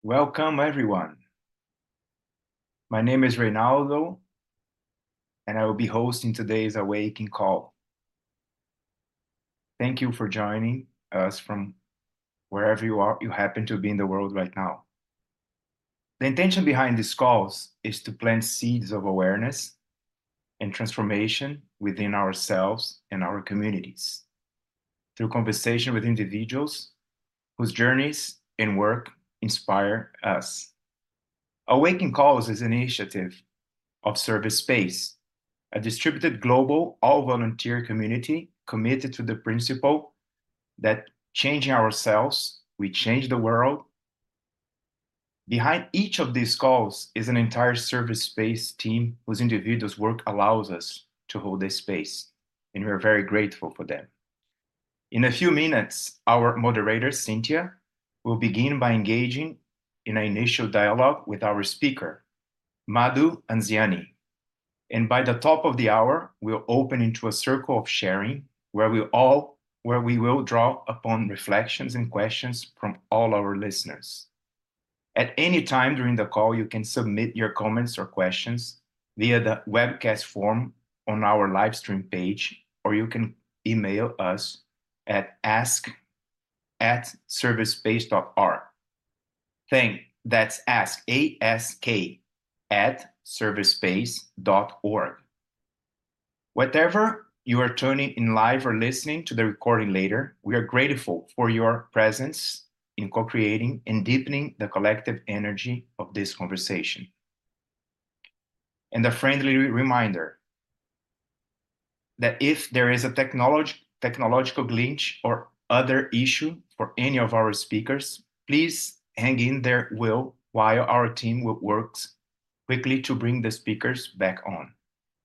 Welcome, everyone. My name is Reynaldo, and I will be hosting today's Awakening Call. Thank you for joining us from wherever you happen to be in the world right now. The intention behind these calls is to plant seeds of awareness and transformation within ourselves and our communities through conversation with individuals whose journeys and work inspire us. Awakening Calls is an initiative of Service Space, a distributed global all-volunteer community committed to the principle that changing ourselves, we change the world. Behind each of these calls is an entire Service Space team whose individuals' work allows us to hold this space, and we're very grateful for them. In a few minutes, our moderator, Cynthia, will begin by engaging in an initial dialogue with our speaker, Madhu Anziani. And by the top of the hour, we'll open into a circle of sharing where we will draw upon reflections and questions from all our listeners. At any time during the call, you can submit your comments or questions via the webcast form on our live stream page, or you can email us at ask@servicespace.org. That's ask, A-S-K, at servicespace.org. Whatever you are tuning in live or listening to the recording later, we are grateful for your presence in co-creating and deepening the collective energy of this conversation. And a friendly reminder that if there is a technological glitch or other issue for any of our speakers, please hang in there while our team works quickly to bring the speakers back on.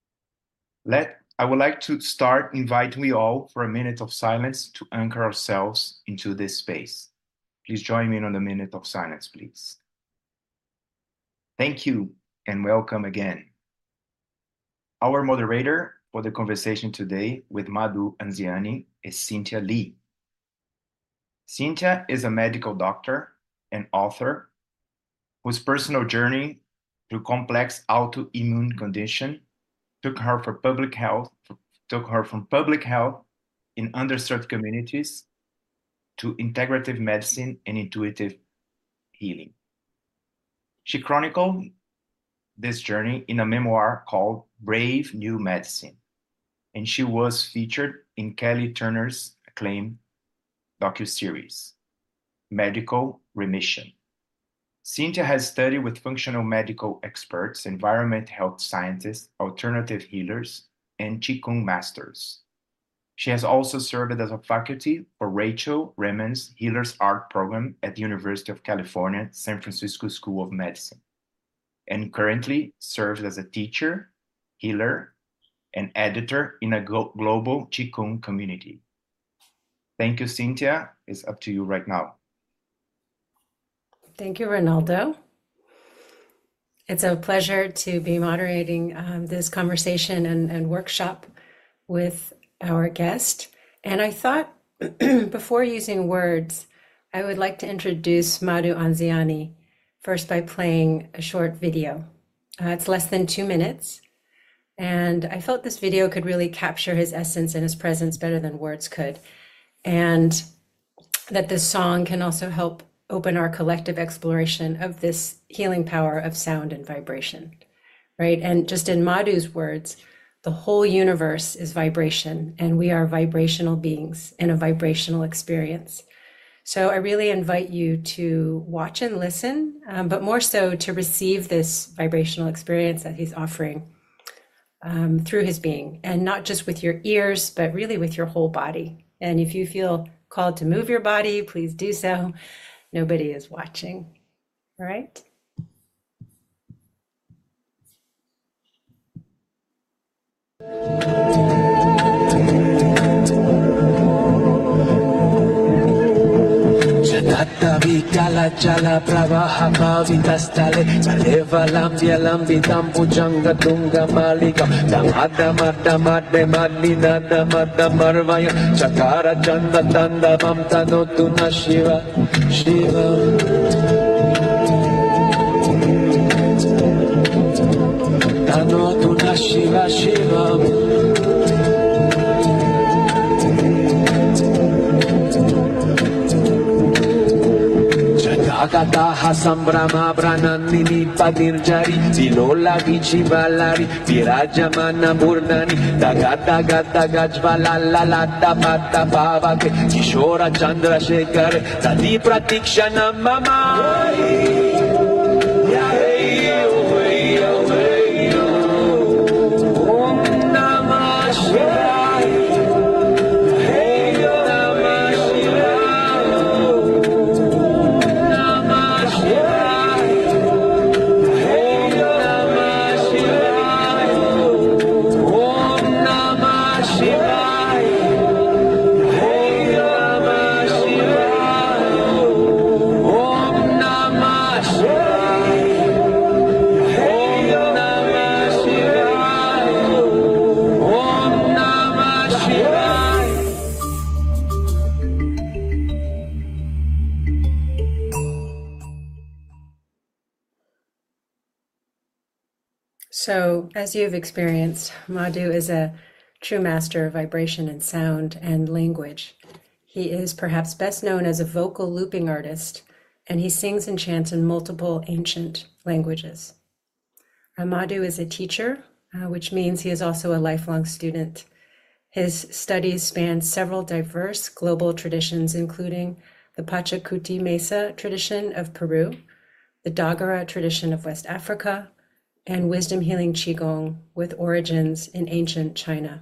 I would like to start inviting you all for a minute of silence to anchor ourselves into this space. Please join me on the minute of silence, please. Thank you and welcome again. Our moderator for the conversation today with Madhu Anziani is Cynthia Lee. Cynthia is a medical doctor and author whose personal journey through complex autoimmune condition took her from public health in underserved communities to integrative medicine and intuitive healing. She chronicled this journey in a memoir called Brave New Medicine, and she was featured in Kelly Turner's acclaimed docuseries, Medical Remission. Cynthia has studied with functional medical experts, environment health scientists, alternative healers, and Qigong masters. She has also served as a faculty for Rachel Remen's Healer's Art program at the University of California, San Francisco School of Medicine, and currently serves as a teacher, healer, and editor in a global Qigong community. Thank you, Cynthia. It's up to you right now. Thank you, Reynaldo. It's a pleasure to be moderating this conversation and workshop with our guest. And I thought before using words, I would like to introduce Madhu Anziani first by playing a short video. It's less than 2 minutes. And I felt this video could really capture his essence and his presence better than words could. And that this song can also help open our collective exploration of this healing power of sound and vibration, right? And just in Madhu's words, the whole universe is vibration, and we are vibrational beings in a vibrational experience. So I really invite you to watch and listen, but more so to receive this vibrational experience that he's offering through his being, and not just with your ears, but really with your whole body. And if you feel called to move your body, please do so. Nobody is watching. All right. Jala jala pravaha bhavitastale Saleva lambya lambitam pujanga tunga malika Damada madda madde madina damada marvaya Chakara chanda tanda mamta notuna shiva Shiva Shiva Shiva. Agataha Sambrama Brananini Padirjari Dilola Vici Valari Virajamana Burnani Dagata Gata Gajvala Lalata Pata Pavake Kishora Chandra Shekhar Tadi Pratikshana Mama So, as you've experienced, Madhu is a true master of vibration and sound and language. He is perhaps best known as a vocal looping artist, and he sings and chants in multiple ancient languages. Madhu is a teacher, which means he is also a lifelong student. His studies span several diverse global traditions, including the Pachacuti Mesa tradition of Peru, the Dagara tradition of West Africa, and wisdom healing Qigong with origins in ancient China.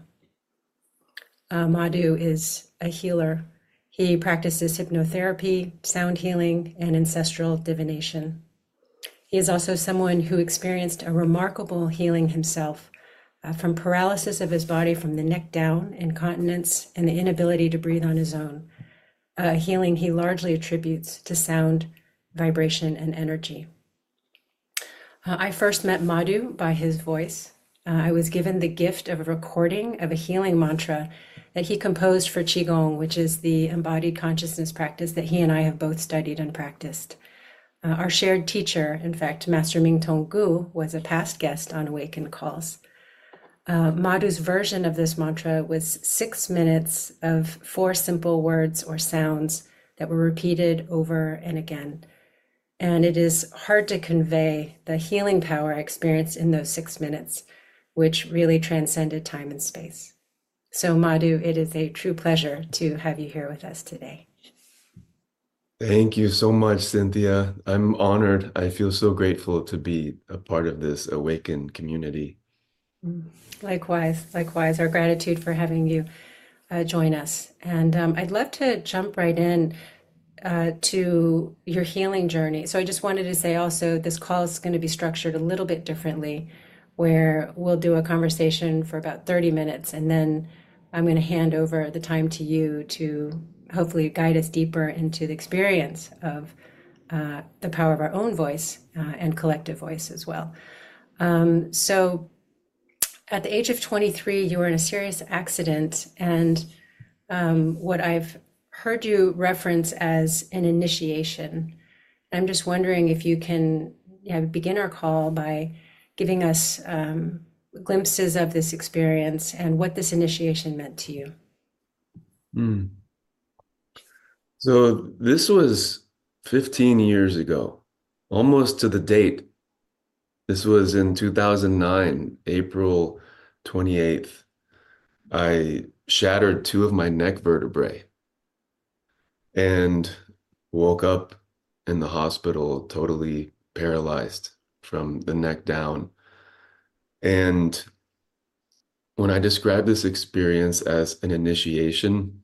Madhu is a healer. He practices hypnotherapy, sound healing, and ancestral divination. He is also someone who experienced a remarkable healing himself from paralysis of his body from the neck down, incontinence, and the inability to breathe on his own, a healing he largely attributes to sound, vibration, and energy. I first met Madhu by his voice. I was given the gift of a recording of a healing mantra that he composed for Qigong, which is the embodied consciousness practice that he and I have both studied and practiced. Our shared teacher, in fact, Master Mingtong Gu, was a past guest on Awakened Calls. Madhu's version of this mantra was 6 minutes of 4 simple words or sounds that were repeated over and again. And it is hard to convey the healing power I experienced in those 6 minutes, which really transcended time and space. So Madhu, it is a true pleasure to have you here with us today. Thank you so much, Cynthia. I'm honored. I feel so grateful to be a part of this awakened community. Likewise, our gratitude for having you join us. And I'd love to jump right in to your healing journey. So I just wanted to say also, this call is going to be structured a little bit differently, where we'll do a conversation for about 30 minutes, and then I'm going to hand over the time to you to hopefully guide us deeper into the experience of the power of our own voice and collective voice as well. So at the age of 23, you were in a serious accident, and what I've heard you reference as an initiation. I'm just wondering if you can begin our call by giving us glimpses of this experience and what this initiation meant to you. So this was 15 years ago, almost to the date. This was in 2009, April 28th. I shattered 2 of my neck vertebrae and woke up in the hospital totally paralyzed from the neck down. And when I describe this experience as an initiation,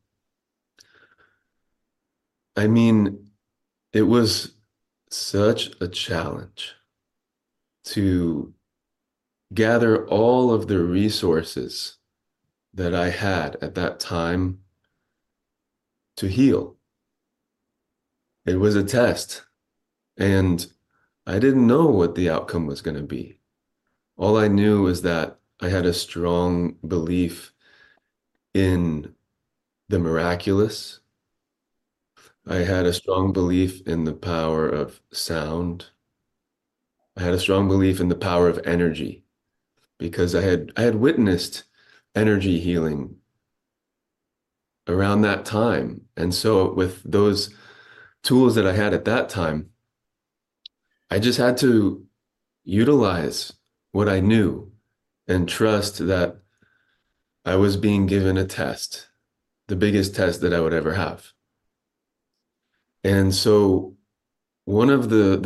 I mean, it was such a challenge to gather all of the resources that I had at that time to heal. It was a test, and I didn't know what the outcome was going to be. All I knew was that I had a strong belief in the miraculous. I had a strong belief in the power of sound. I had a strong belief in the power of energy, because I had witnessed energy healing around that time. And so with those tools that I had at that time, I just had to utilize what I knew and trust that I was being given a test, the biggest test that I would ever have. And so one of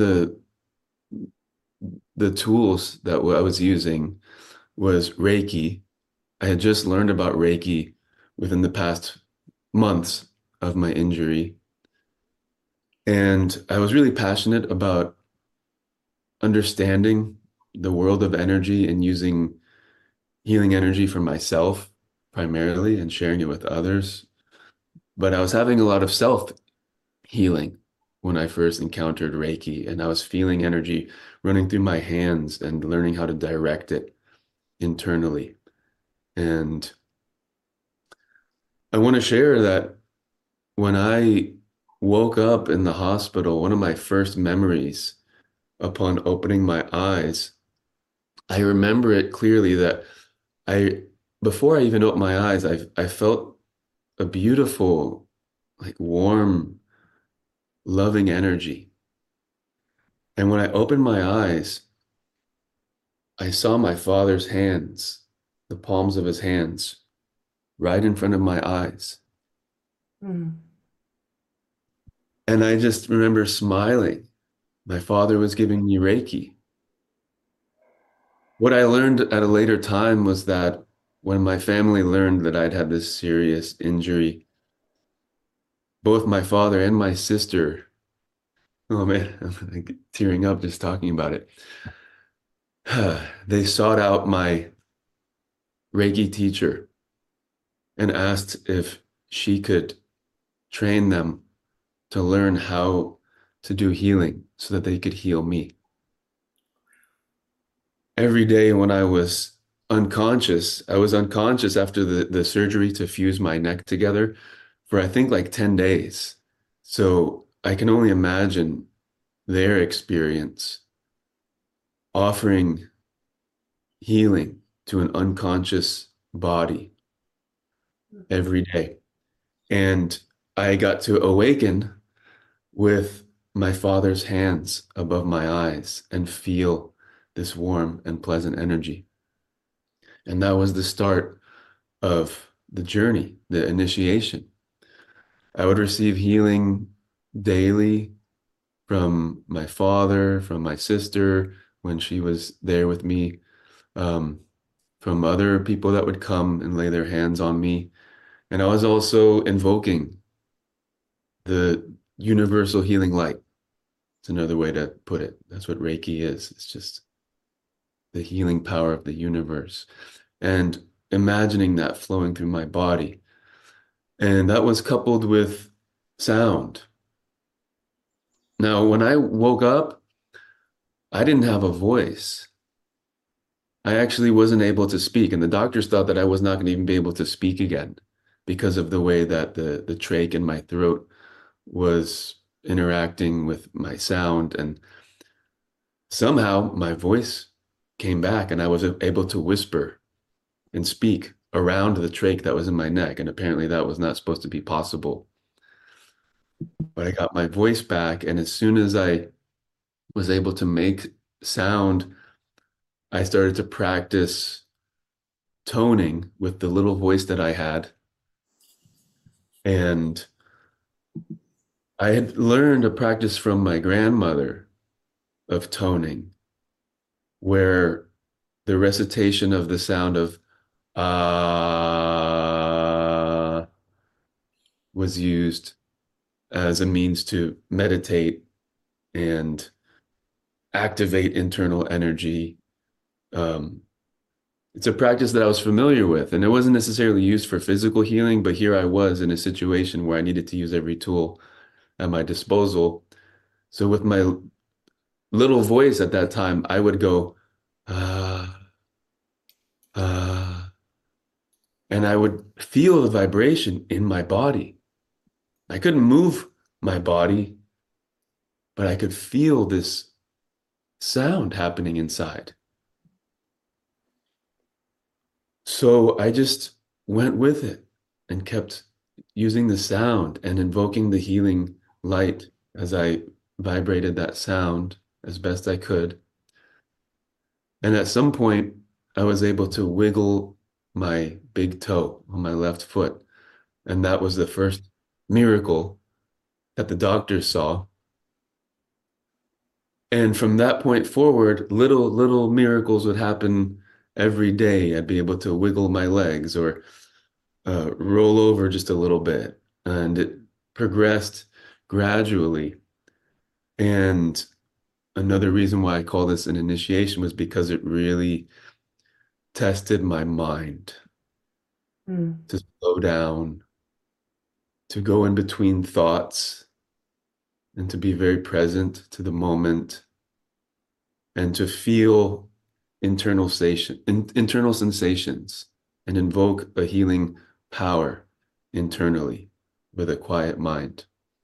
the tools that I was using was Reiki. I had just learned about Reiki within the past months of my injury. And I was really passionate about understanding the world of energy and using healing energy for myself primarily and sharing it with others. But I was having a lot of self healing when I first encountered Reiki, and I was feeling energy running through my hands and learning how to direct it internally. And I want to share that when I woke up in the hospital, one of my first memories upon opening my eyes, I remember it clearly that I, before I even opened my eyes, I felt a beautiful, like warm, loving energy. And when I opened my eyes, I saw my father's hands, the palms of his hands, right in front of my eyes. Mm. And I just remember smiling. My father was giving me Reiki. What I learned at a later time was that when my family learned that I'd had this serious injury, both my father and my sister, oh man, I'm like tearing up just talking about it. They sought out my Reiki teacher and asked if she could train them to learn how to do healing so that they could heal me. Every day when I was unconscious, I was unconscious after the surgery to fuse my neck together for I think like 10 days. So I can only imagine their experience offering healing to an unconscious body every day. And I got to awaken with my father's hands above my eyes and feel this warm and pleasant energy. And that was the start of the journey, the initiation. I would receive healing daily from my father, from my sister when she was there with me, um, from other people that would come and lay their hands on me. And I was also invoking the universal healing light. It's another way to put it. That's what Reiki is. It's just the healing power of the universe. And imagining that flowing through my body. And that was coupled with sound. Now, when I woke up, I didn't have a voice. I actually wasn't able to speak, and the doctors thought that I was not going to even be able to speak again because of the way that the trach in my throat was interacting with my sound. And somehow my voice came back and I was able to whisper and speak around the trach that was in my neck. And apparently that was not supposed to be possible. But I got my voice back, and as soon as I was able to make sound, I started to practice toning with the little voice that I had. And I had learned a practice from my grandmother of toning, where the recitation of the sound of ah was used as a means to meditate and activate internal energy. It's a practice that I was familiar with, and it wasn't necessarily used for physical healing, but here I was in a situation where I needed to use every tool at my disposal. So with my little voice at that time, I would go, ah, ah, and I would feel the vibration in my body. I couldn't move my body, but I could feel this sound happening inside. So I just went with it and kept using the sound and invoking the healing light as I vibrated that sound as best I could. And at some point, I was able to wiggle my big toe on my left foot. And that was the first miracle that the doctors saw. And from that point forward, little miracles would happen every day. I'd be able to wiggle my legs or roll over just a little bit. And it progressed gradually. And another reason why I call this an initiation was because it really tested my mind Mm. to slow down, to go in between thoughts, and to be very present to the moment, and to feel internal sensations, and invoke a healing power internally with a quiet mind.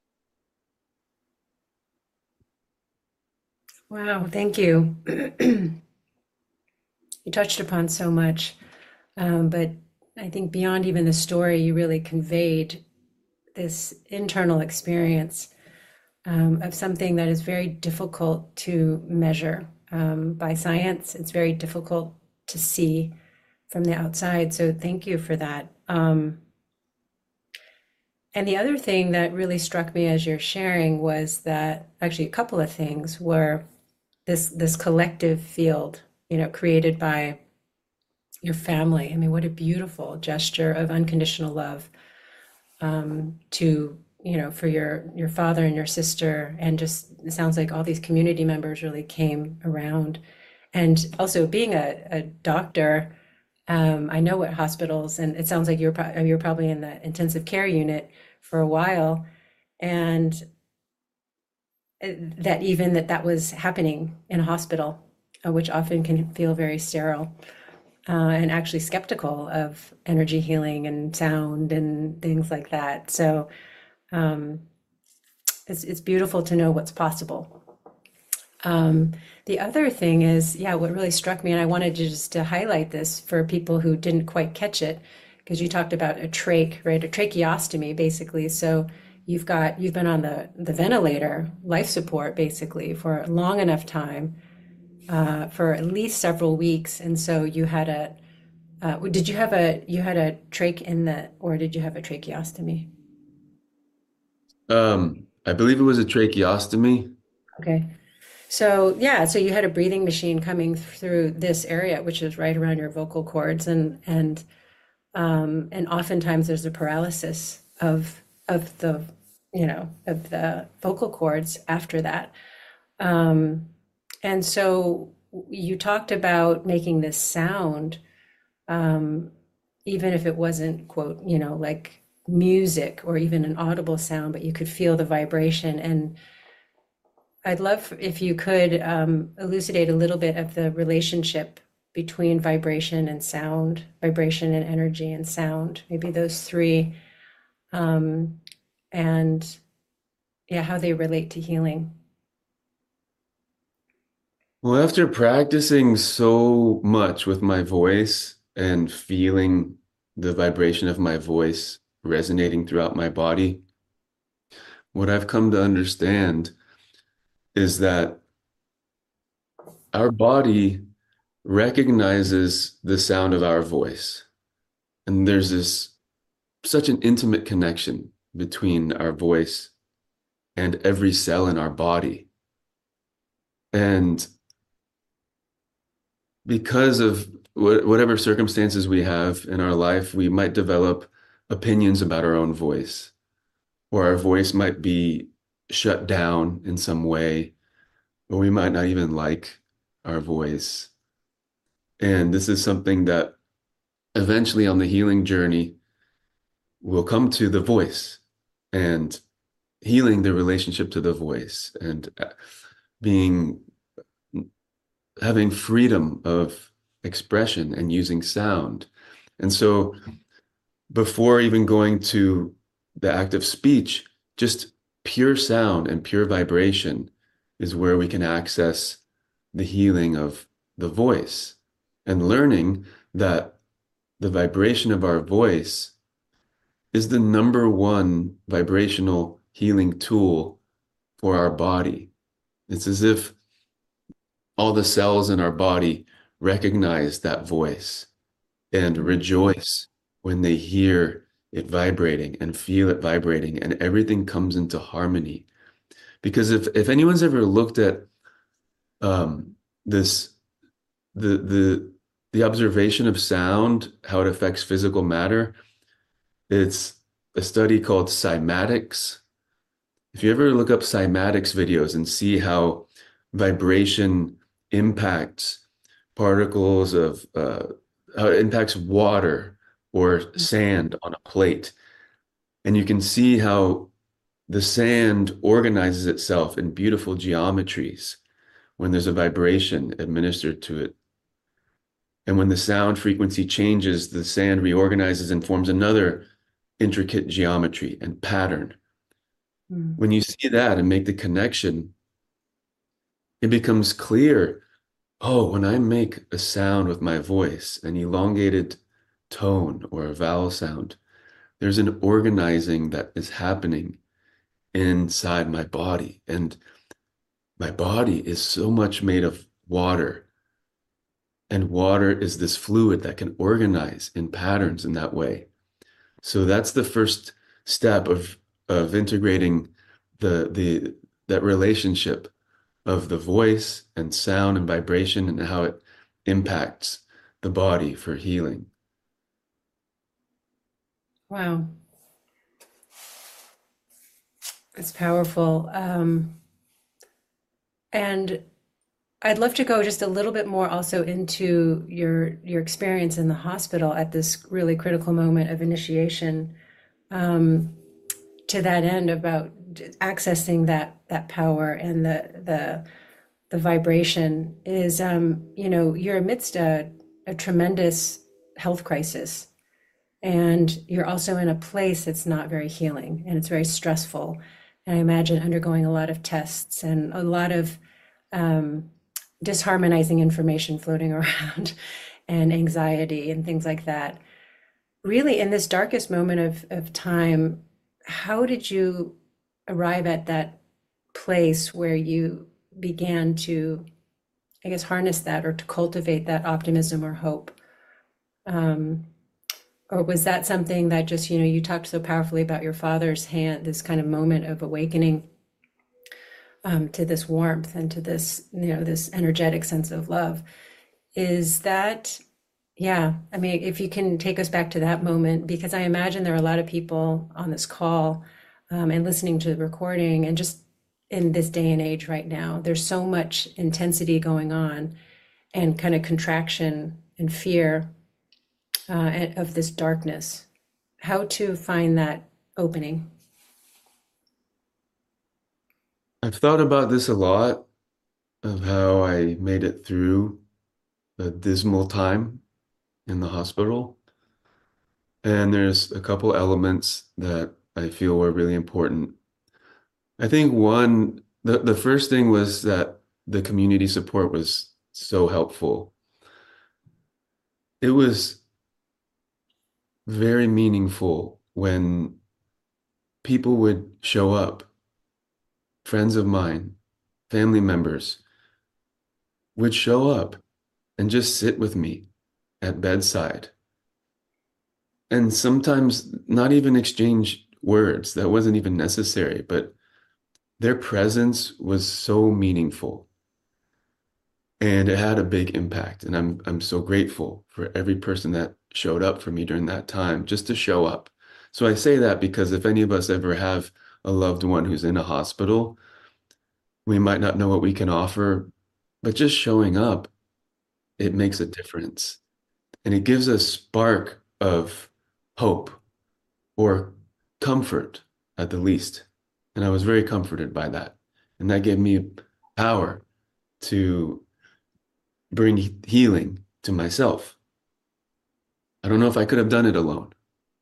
Wow, thank you. You touched upon so much, but I think beyond even the story, you really conveyed this internal experience of something that is very difficult to measure by science. It's very difficult to see from the outside. So thank you for that. And the other thing that really struck me as you're sharing was that actually a couple of things were this collective field, created by your family. I mean, what a beautiful gesture of unconditional love to for your father and your sister, and just it sounds like all these community members really came around. And also being a doctor, I know what hospitals, and it sounds like you're probably in the intensive care unit for a while, and that was happening in a hospital, which often can feel very sterile, and actually skeptical of energy healing and sound and things like that. So it's beautiful to know what's possible. The other thing is, yeah, what really struck me, and I wanted to highlight this for people who didn't quite catch it, because you talked about a trach, right? A tracheostomy, basically. So you've been on the ventilator, life support, basically, for a long enough time, for at least several weeks. And so you had you had a trach or did you have a tracheostomy? I believe it was a tracheostomy. Okay. So yeah, so you had a breathing machine coming through this area, which is right around your vocal cords, and oftentimes there's a paralysis of the of the vocal cords after that. And so you talked about making this sound, even if it wasn't, quote, like music or even an audible sound, but you could feel the vibration. And I'd love if you could elucidate a little bit of the relationship between vibration and sound, vibration and energy and sound, maybe those three, and yeah, how they relate to healing. Well, after practicing so much with my voice and feeling the vibration of my voice resonating throughout my body, what I've come to understand is that our body recognizes the sound of our voice. And there's such an intimate connection between our voice and every cell in our body. And because of whatever circumstances we have in our life, we might develop opinions about our own voice, or our voice might be shut down in some way, or we might not even like our voice. And this is something that eventually on the healing journey will come to the voice and healing the relationship to the voice and having freedom of expression and using sound. And so before even going to the act of speech, just pure sound and pure vibration is where we can access the healing of the voice, and learning that the vibration of our voice is the number one vibrational healing tool for our body. It's as if all the cells in our body recognize that voice and rejoice when they hear it vibrating and feel it vibrating, and everything comes into harmony. Because if anyone's ever looked at this the observation of sound, how it affects physical matter, it's a study called cymatics. If you ever look up cymatics videos and see how vibration impacts particles of how it impacts water or sand on a plate, and you can see how the sand organizes itself in beautiful geometries when there's a vibration administered to it. And when the sound frequency changes, the sand reorganizes and forms another intricate geometry and pattern. When you see that and make the connection, it becomes clear, oh, when I make a sound with my voice, an elongated tone or a vowel sound, there's an organizing that is happening inside my body. And my body is so much made of water. And water is this fluid that can organize in patterns in that way. So that's the first step of integrating that relationship of the voice and sound and vibration and how it impacts the body for healing. Wow. It's powerful. And I'd love to go just a little bit more also into your experience in the hospital at this really critical moment of initiation, to that end about accessing that power and the vibration is, you're amidst a tremendous health crisis, and you're also in a place that's not very healing and it's very stressful. And I imagine undergoing a lot of tests and a lot of disharmonizing information floating around and anxiety and things like that. Really, in this darkest moment of time, how did you arrive at that place where you began to, I guess, harness that or to cultivate that optimism or hope? Or was that something that just, you talked so powerfully about your father's hand, this kind of moment of awakening to this warmth and to this, this energetic sense of love? Is that, yeah, I mean, if you can take us back to that moment, because I imagine there are a lot of people on this call and listening to the recording, and just in this day and age right now, there's so much intensity going on and kind of contraction and fear of this darkness. How to find that opening? I've thought about this a lot, of how I made it through a dismal time in the hospital. And there's a couple elements that I feel were really important. I think the first thing was that the community support was so helpful. It was very meaningful when people would show up, friends of mine, family members would show up and just sit with me at bedside. And sometimes not even exchange words. That wasn't even necessary, but their presence was so meaningful. And it had a big impact. And I'm so grateful for every person that showed up for me during that time, just to show up. So I say that because if any of us ever have a loved one who's in a hospital, we might not know what we can offer, but just showing up, it makes a difference. And it gives a spark of hope or comfort at the least. And I was very comforted by that. And that gave me power to bring healing to myself. I don't know if I could have done it alone.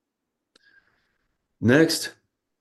Next,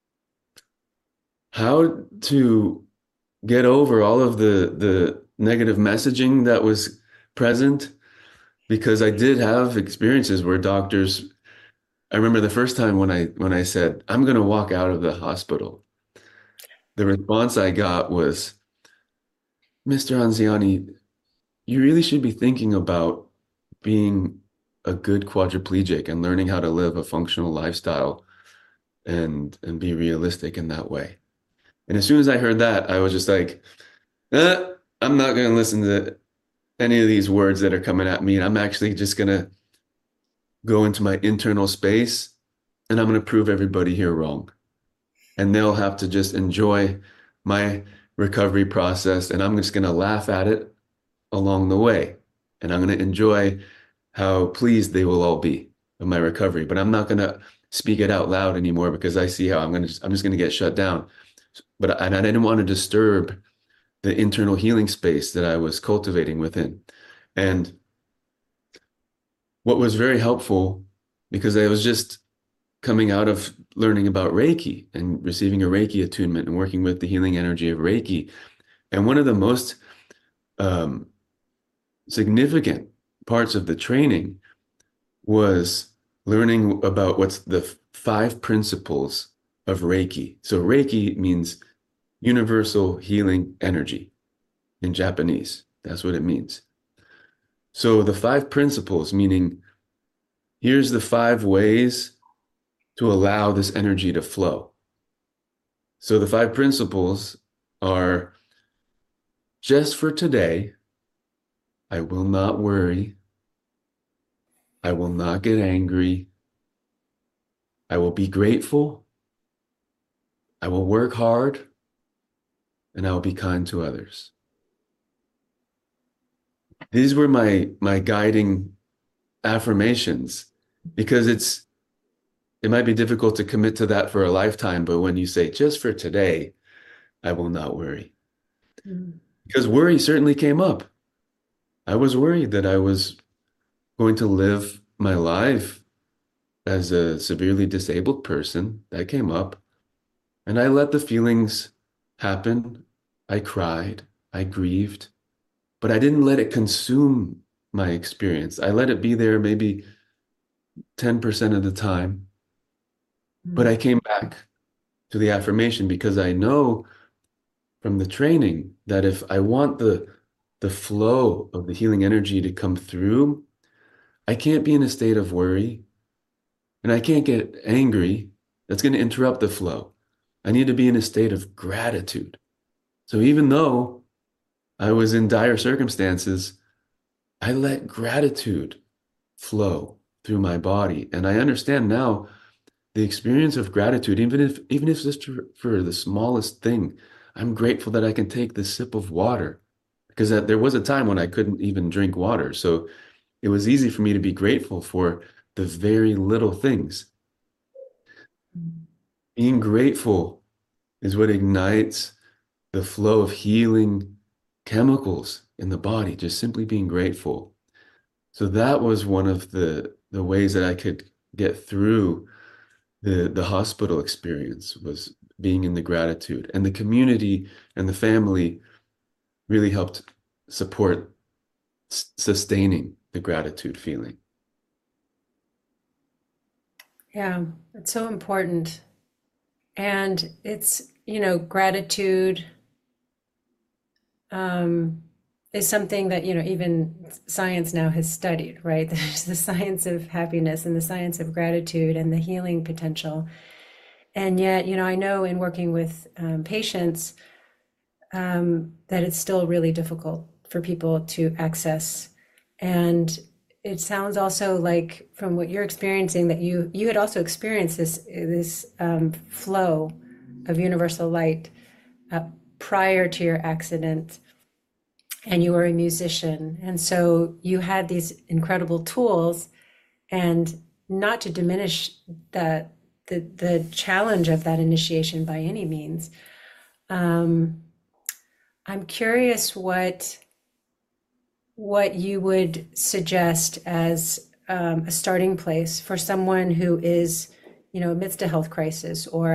how to get over all of the negative messaging that was present. because I did have experiences where doctors, I remember the first time when I said, I'm going to walk out of the hospital, the response I got was, Mr. Anziani, you really should be thinking about being a good quadriplegic and learning how to live a functional lifestyle and be realistic in that way. And as soon as I heard that, I was just like, I'm not going to listen to any of these words that are coming at me. And I'm actually just going to go into my internal space and I'm going to prove everybody here wrong. And they'll have to just enjoy my recovery process. And I'm just going to laugh at it along the way. And I'm going to enjoy how pleased they will all be with my recovery. But I'm not going to speak it out loud anymore because I see how I'm just going to get shut down. But I didn't want to disturb the internal healing space that I was cultivating within. And what was very helpful, because I was just coming out of learning about Reiki and receiving a Reiki attunement and working with the healing energy of Reiki. And one of the most significant parts of the training was learning about what's the 5 principles of Reiki. So Reiki means universal healing energy in Japanese. That's what it means. So the 5 principles, meaning here's the 5 ways to allow this energy to flow. So the 5 principles are: just for today, I will not worry. I will not get angry. I will be grateful. I will work hard. And I will be kind to others. These were my guiding affirmations, because it might be difficult to commit to that for a lifetime, but when you say, just for today, I will not worry. Because worry certainly came up. I was worried that I was going to live my life as a severely disabled person. That came up. And I let the feelings happen. I cried, I grieved, but I didn't let it consume my experience. I let it be there maybe 10% of the time. But I came back to the affirmation because I know from the training that if I want the flow of the healing energy to come through, I can't be in a state of worry and I can't get angry. That's going to interrupt the flow. I need to be in a state of gratitude. So even though I was in dire circumstances, I let gratitude flow through my body. And I understand now the experience of gratitude, even if it's just for the smallest thing. I'm grateful that I can take this sip of water, because there was a time when I couldn't even drink water. So it was easy for me to be grateful for the very little things. Being grateful is what ignites the flow of healing chemicals in the body, just simply being grateful. So that was one of the ways that I could get through the hospital experience, was being in the gratitude. And the community and the family really helped support sustaining the gratitude feeling. Yeah, it's so important. And it's, gratitude is something that, even science now has studied, right? There's the science of happiness and the science of gratitude and the healing potential. And yet, I know in working with patients that it's still really difficult for people to access. And it sounds also like, from what you're experiencing, that you had also experienced this flow of universal light prior to your accident, and you were a musician, and so you had these incredible tools. And not to diminish the challenge of that initiation by any means, I'm curious what you would suggest as a starting place for someone who is, amidst a health crisis, or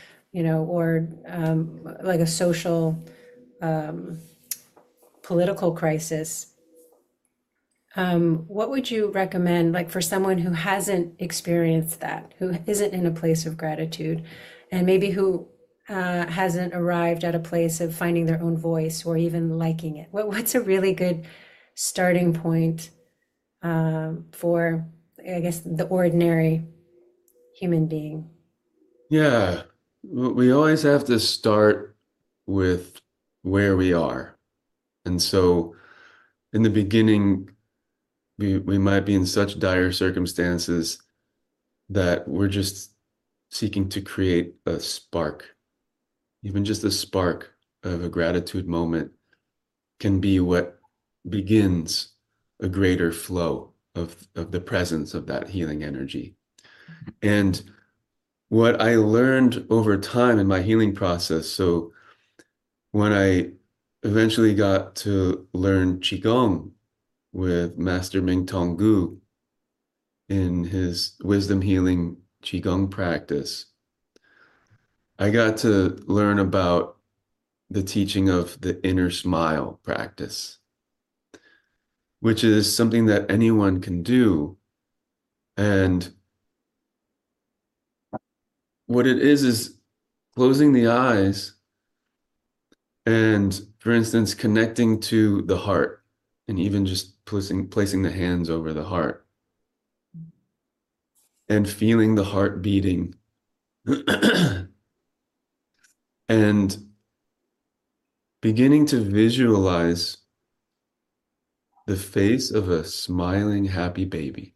like a social, political crisis. what would you recommend, like for someone who hasn't experienced that, who isn't in a place of gratitude, and maybe who hasn't arrived at a place of finding their own voice or even liking it? What's a really good starting point for, I guess, the ordinary human being? Yeah, we always have to start with where we are. And so in the beginning, we might be in such dire circumstances that we're just seeking to create a spark. Even just a spark of a gratitude moment can be what begins a greater flow of the presence of that healing energy. And what I learned over time in my healing process, so when I eventually got to learn Qigong with Master Ming Tonggu in his wisdom healing Qigong practice, I got to learn about the teaching of the inner smile practice, which is something that anyone can do. And what it is closing the eyes and, for instance, connecting to the heart and even just placing the hands over the heart and feeling the heart beating and beginning to visualize the face of a smiling, happy baby.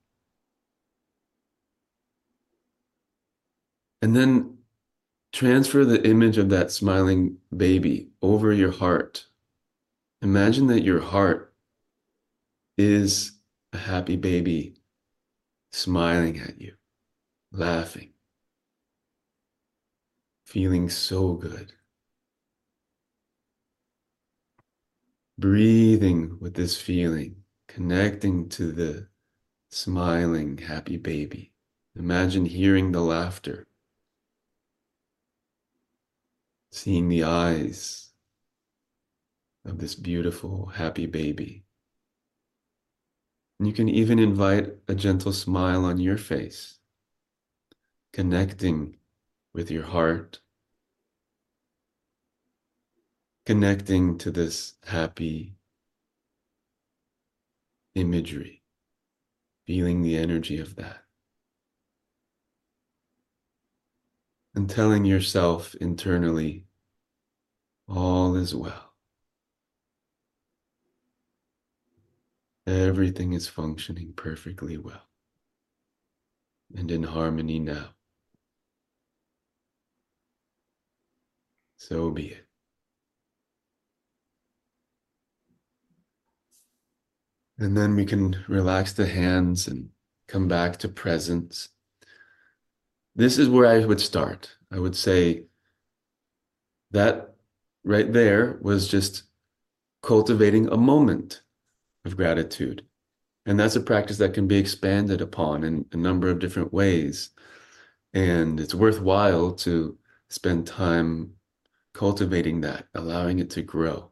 And then transfer the image of that smiling baby over your heart. Imagine that your heart is a happy baby smiling at you, laughing, feeling so good. Breathing with this feeling, connecting to the smiling, happy baby. Imagine hearing the laughter, seeing the eyes of this beautiful, happy baby. And you can even invite a gentle smile on your face, connecting with your heart, connecting to this happy imagery, feeling the energy of that. And telling yourself internally, all is well. Everything is functioning perfectly well and in harmony now. So be it. And then we can relax the hands and come back to presence. This is where I would start. I would say that right there was just cultivating a moment of gratitude. And that's a practice that can be expanded upon in a number of different ways. And it's worthwhile to spend time cultivating that, allowing it to grow.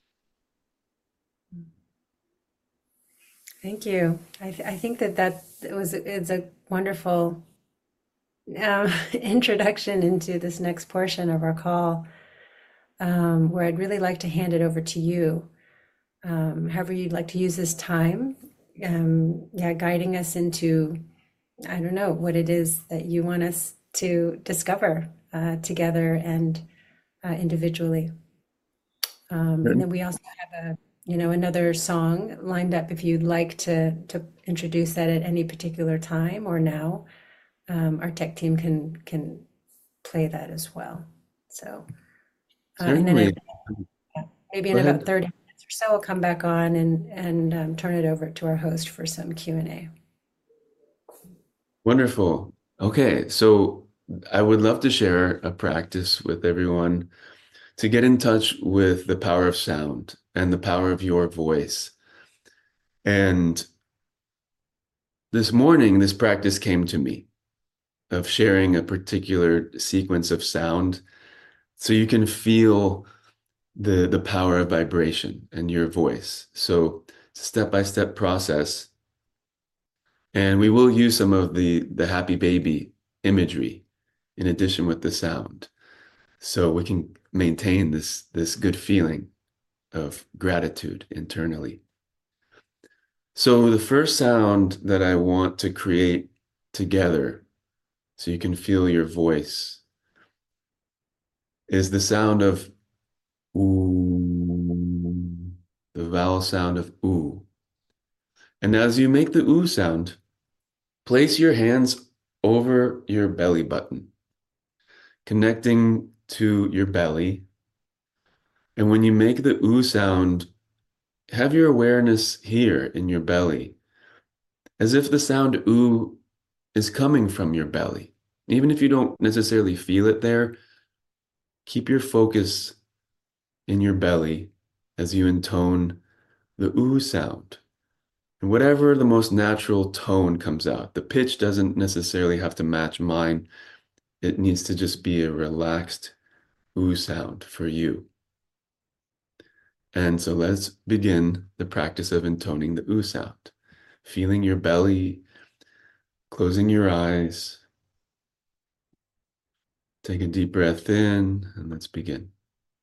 Thank you. I think it's a wonderful introduction into this next portion of our call, where I'd really like to hand it over to you. However you'd like to use this time, yeah, guiding us into, I don't know, what it is that you want us to discover together and individually. And then we also have another song lined up if you'd like to introduce that at any particular time or now. Our tech team can play that as well. So, and then Certainly. maybe Go in about ahead. 30 minutes or so, I'll come back on and turn it over to our host for some Q&A. Wonderful. Okay, so I would love to share a practice with everyone to get in touch with the power of sound and the power of your voice. And this morning, this practice came to me of sharing a particular sequence of sound so you can feel the power of vibration and your voice. So It's a step-by-step process. And we will use some of the happy baby imagery in addition with the sound. So we can maintain this good feeling of gratitude internally. So the first sound that I want to create together, so you can feel your voice, is the sound of ooh, the vowel sound of ooh. And as you make the ooh sound, place your hands over your belly button, connecting to your belly. And when you make the ooh sound, have your awareness here in your belly, as if the sound ooh is coming from your belly. Even if you don't necessarily feel it there, keep your focus in your belly as you intone the ooh sound. And whatever the most natural tone comes out, the pitch doesn't necessarily have to match mine. It needs to just be a relaxed ooh sound for you. And so let's begin the practice of intoning the ooh sound. Feeling your belly, closing your eyes. Take a deep breath in, and let's begin.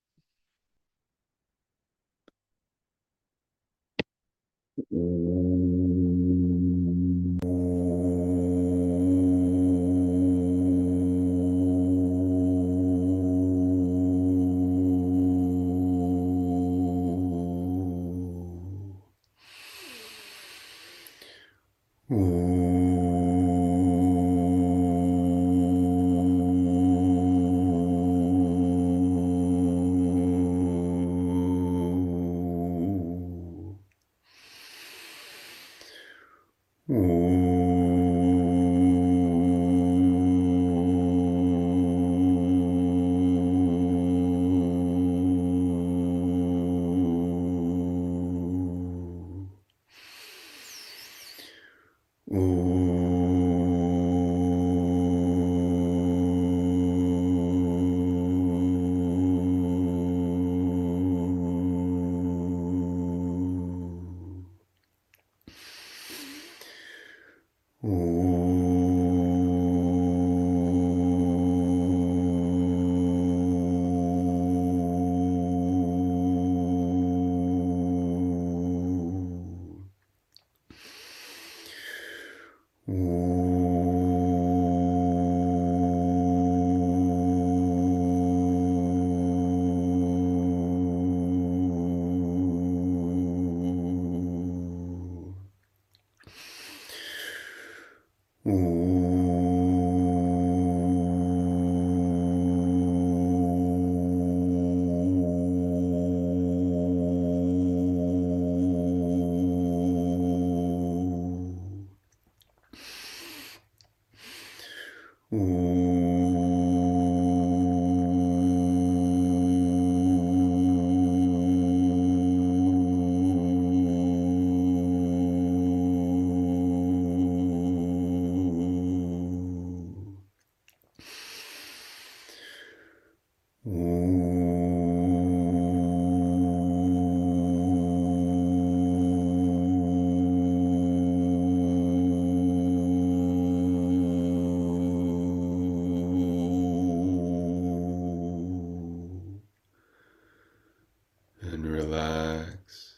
And relax,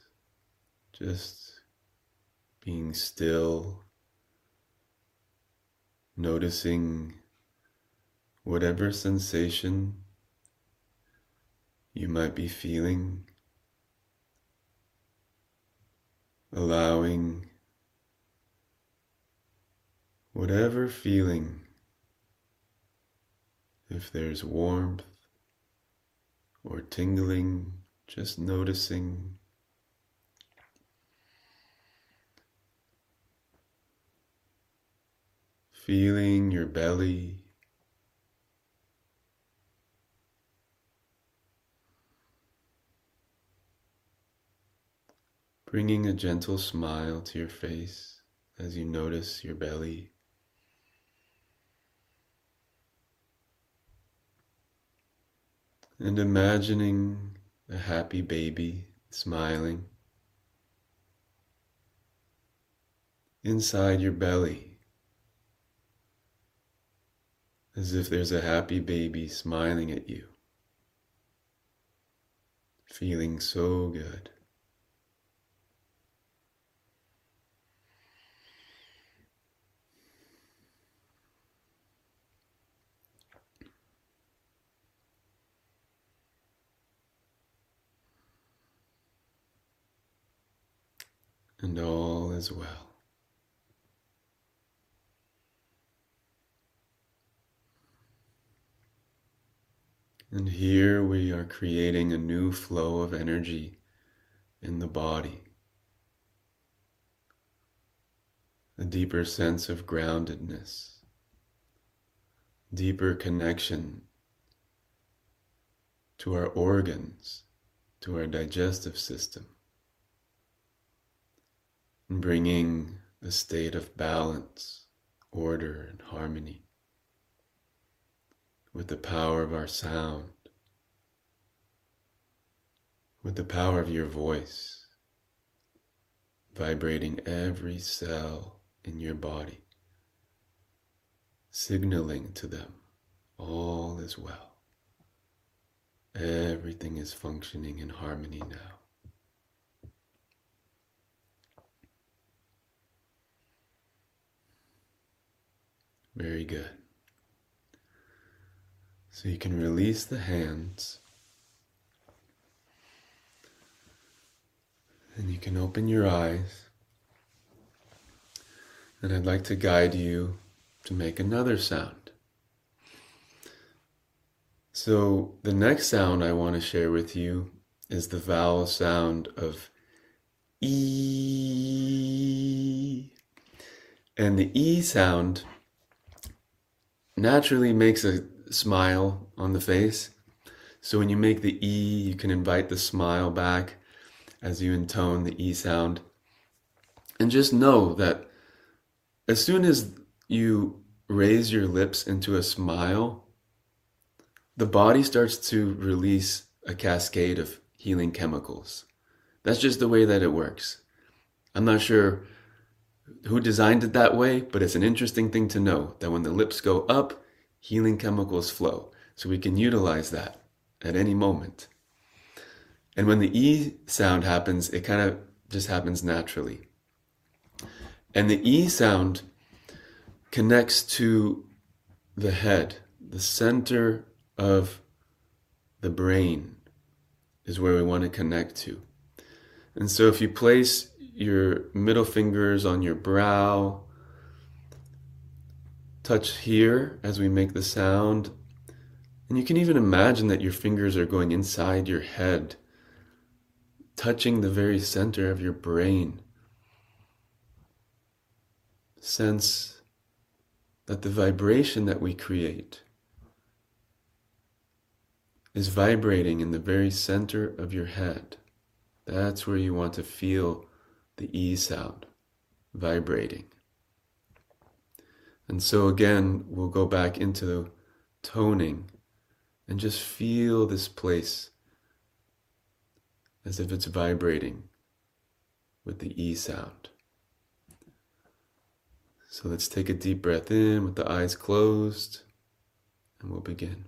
just being still, noticing whatever sensation you might be feeling, allowing whatever feeling, if there's warmth or tingling, just noticing. Feeling your belly. Bringing a gentle smile to your face as you notice your belly. And imagining a happy baby smiling. inside your belly, as if there's a happy baby smiling at you, feeling so good. And all is well. And here we are creating a new flow of energy in the body, a deeper sense of groundedness, deeper connection to our organs, to our digestive system, and bringing a state of balance, order, and harmony with the power of our sound, with the power of your voice, vibrating every cell in your body, signaling to them all is well. Everything is functioning in harmony now. Very good. So you can release the hands, and you can open your eyes. And I'd like to guide you to make another sound. So the next sound I want to share with you is the vowel sound of E. And the E sound naturally makes a smile on the face. So when you make the E, you can invite the smile back as you intone the E sound. And just know that as soon as you raise your lips into a smile, the body starts to release a cascade of healing chemicals. That's just the way that it works. I'm not sure who designed it that way, but it's an interesting thing to know that when the lips go up, healing chemicals flow. So we can utilize that at any moment. And when the E sound happens, it kind of just happens naturally. And the E sound connects to the head, the center of the brain is where we want to connect to. And so if you place your middle fingers on your brow, touch here as we make the sound, and you can even imagine that your fingers are going inside your head, touching the very center of your brain. Sense that the vibration that we create is vibrating in the very center of your head. That's where you want to feel the E sound vibrating. And so again, we'll go back into toning and just feel this place as if it's vibrating with the E sound. So let's take a deep breath in with the eyes closed, and we'll begin.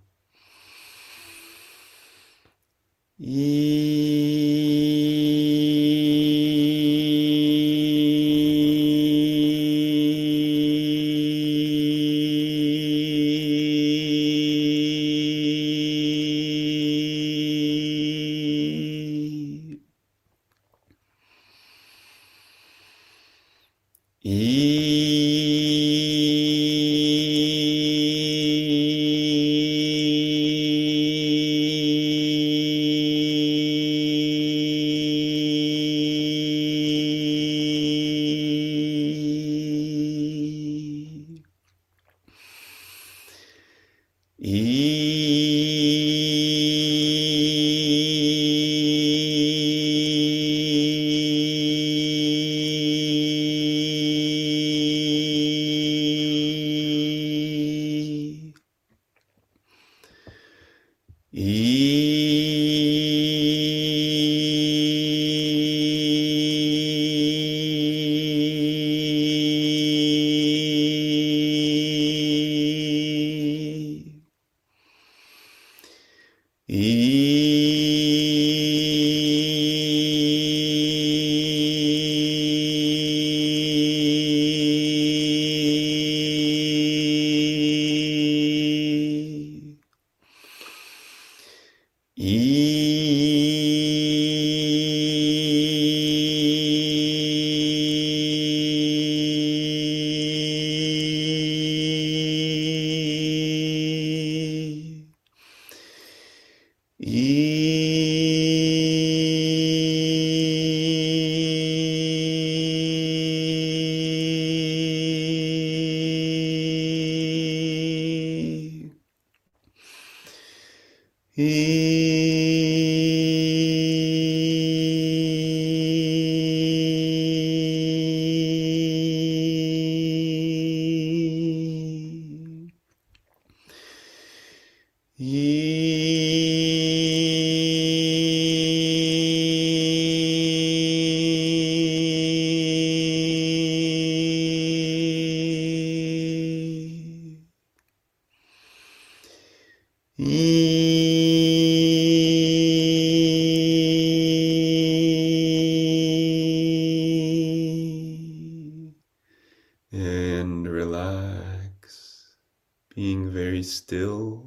And relax, being very still.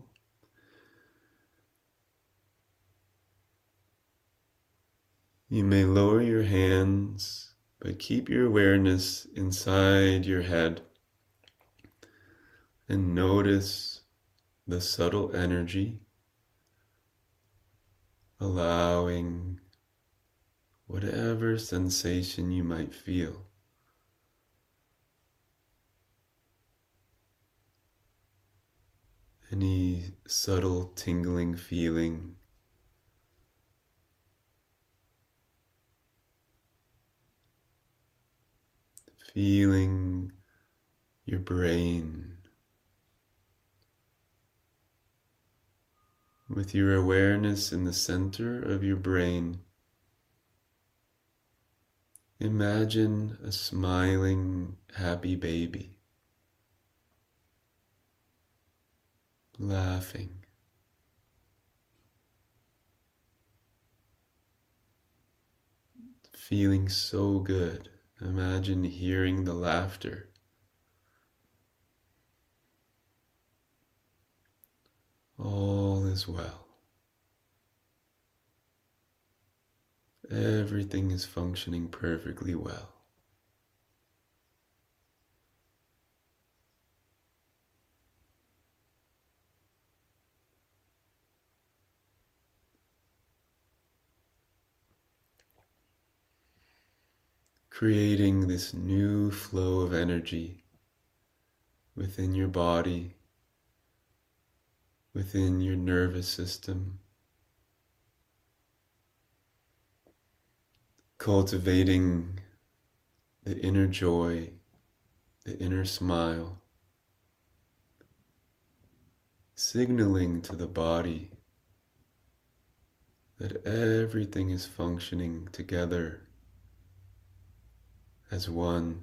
You may lower your hands, but keep your awareness inside your head and notice the subtle energy, allowing whatever sensation you might feel. Any subtle tingling feeling, feeling your brain with your awareness in the center of your brain. Imagine a smiling, happy baby, laughing. Feeling so good. Imagine hearing the laughter. All is well. Everything is functioning perfectly well. Creating this new flow of energy within your body, within your nervous system, cultivating the inner joy, the inner smile, signaling to the body that everything is functioning together as one.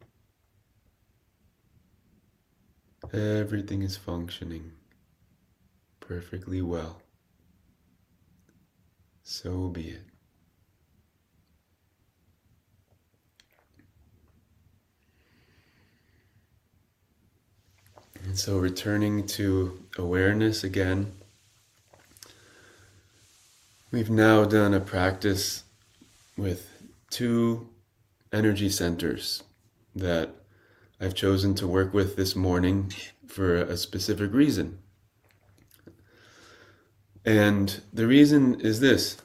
Everything is functioning perfectly well. So be it. And so returning to awareness again, we've now done a practice with 2 energy centers that I've chosen to work with this morning for a specific reason. And the reason is this.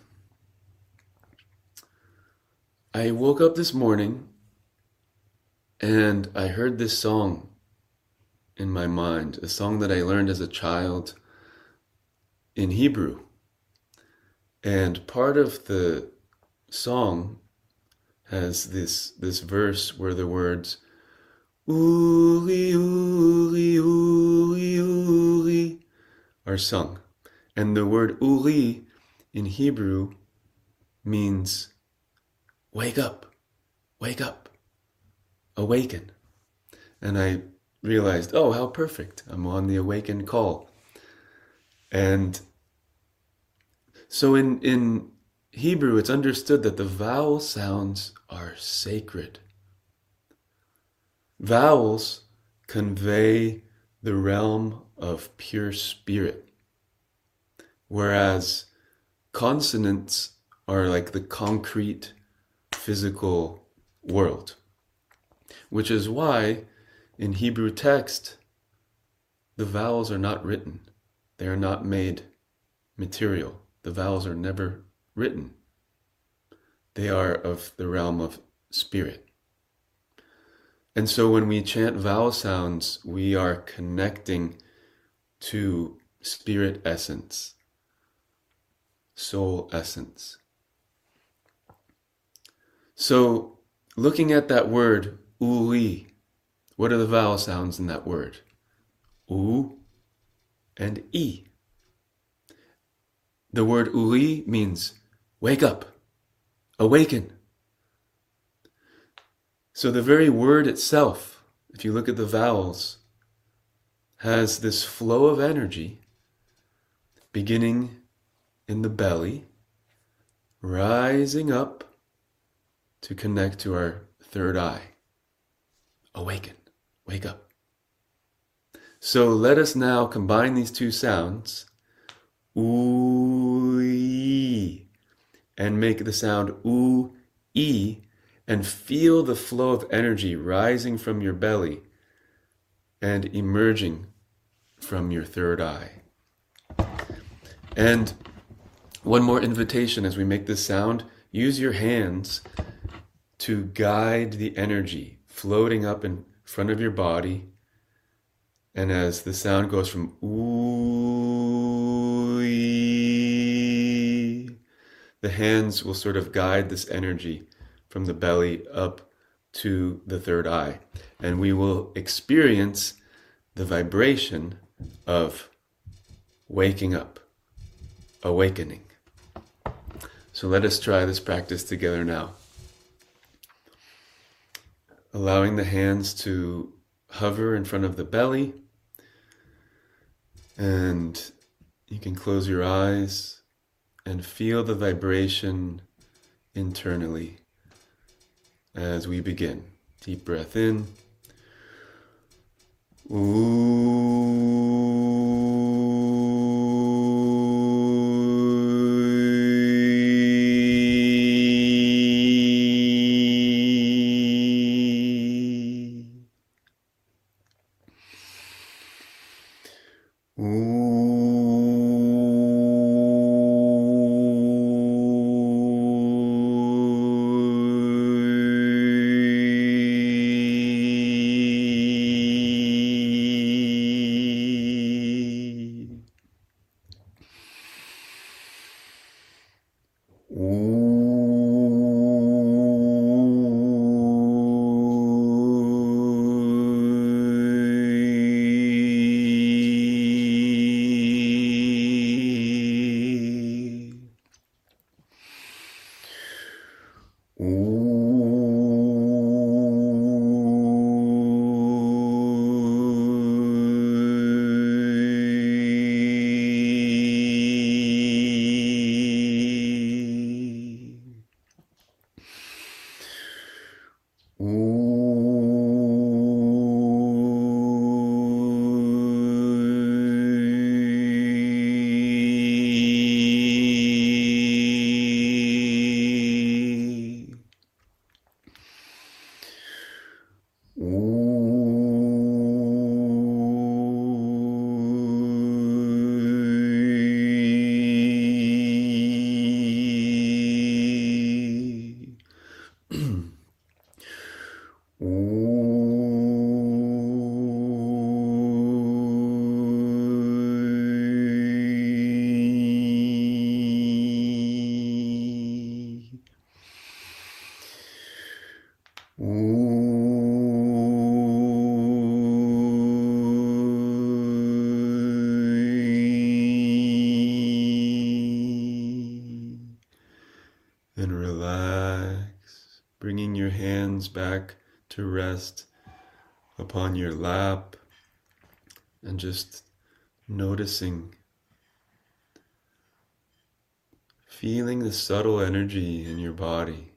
I woke up this morning and I heard this song in my mind, a song that I learned as a child in Hebrew. And part of the song has this verse where the words Uri, Uri, Uri, Uri are sung. And the word Uri in Hebrew means wake up, awaken. And I realized, oh, how perfect. I'm on the awaken call. And so in Hebrew, it's understood that the vowel sounds are sacred. Vowels convey the realm of pure spirit, whereas consonants are like the concrete, physical world, which is why in Hebrew text, the vowels are not written. They are not made material. The vowels are never written. They are of the realm of spirit. And so when we chant vowel sounds, we are connecting to spirit essence, soul essence. So, looking at that word, uli, what are the vowel sounds in that word? U and I. The word uli means wake up, awaken. So the very word itself, if you look at the vowels, has this flow of energy beginning in the belly, rising up to connect to our third eye. Awaken, wake up. So let us now combine these two sounds, oo-i, and make the sound oo-i, and feel the flow of energy rising from your belly and emerging from your third eye. And one more invitation as we make this sound, use your hands to guide the energy floating up in front of your body. And as the sound goes from ooh, the hands will sort of guide this energy from the belly up to the third eye. And we will experience the vibration of waking up, awakening. So let us try this practice together now. Allowing the hands to hover in front of the belly, and you can close your eyes and feel the vibration internally as we begin. Deep breath in. And relax, bringing your hands back to rest upon your lap and just noticing, feeling the subtle energy in your body.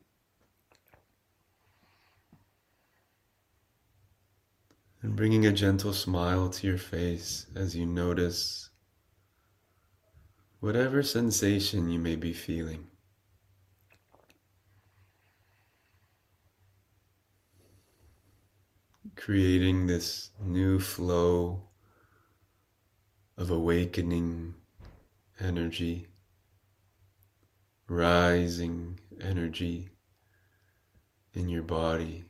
And bringing a gentle smile to your face as you notice whatever sensation you may be feeling. Creating this new flow of awakening energy, rising energy in your body,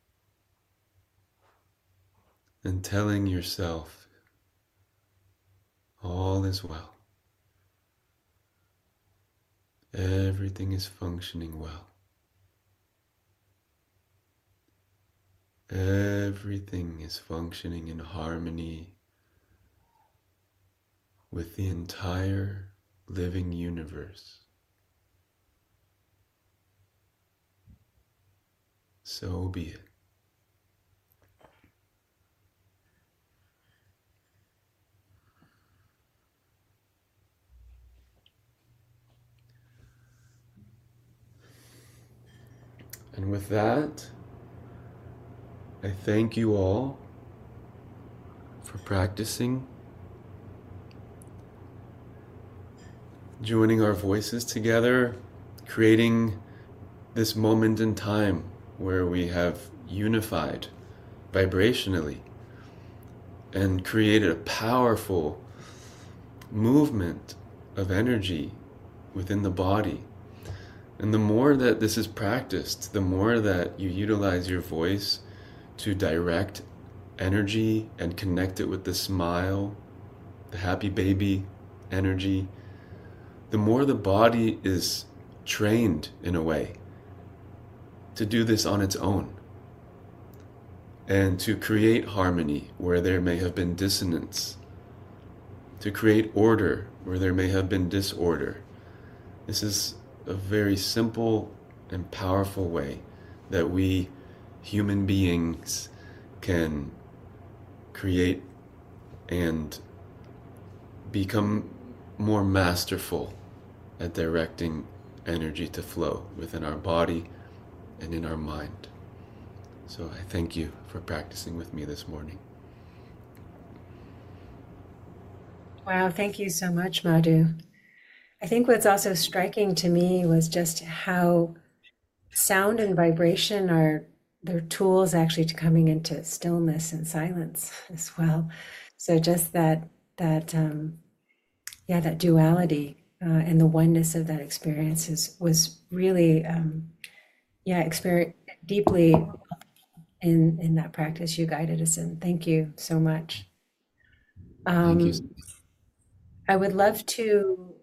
and telling yourself all is well. Everything is functioning well. Everything is functioning in harmony with the entire living universe. So be it. And with that, I thank you all for practicing, joining our voices together, creating this moment in time where we have unified vibrationally and created a powerful movement of energy within the body. And the more that this is practiced, the more that you utilize your voice to direct energy and connect it with the smile, the happy baby energy, the more the body is trained in a way to do this on its own and to create harmony where there may have been dissonance, to create order where there may have been disorder. This is a very simple and powerful way that we human beings can create and become more masterful at directing energy to flow within our body and in our mind. So I thank you for practicing with me this morning. Wow, thank you so much, Madhu. I think what's also striking to me was just how sound and vibration are they're tools actually to coming into stillness and silence as well. So just that duality and the oneness of that experience was really experience deeply in that practice you guided us in. Thank you so much. Thank you. I would love to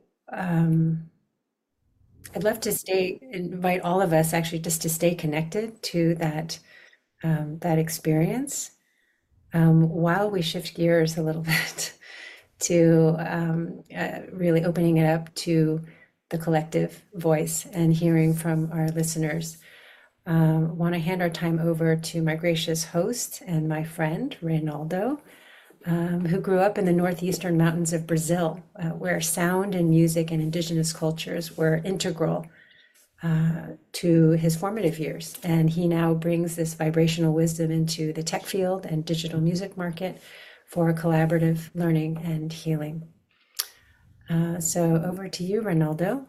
I'd love to invite all of us actually just to stay connected to that experience while we shift gears a little bit to really opening it up to the collective voice and hearing from our listeners. Want to hand our time over to my gracious host and my friend, Reynaldo, who grew up in the northeastern mountains of Brazil, where sound and music and indigenous cultures were integral to his formative years. And he now brings this vibrational wisdom into the tech field and digital music market for collaborative learning and healing. So over to you, Reynaldo.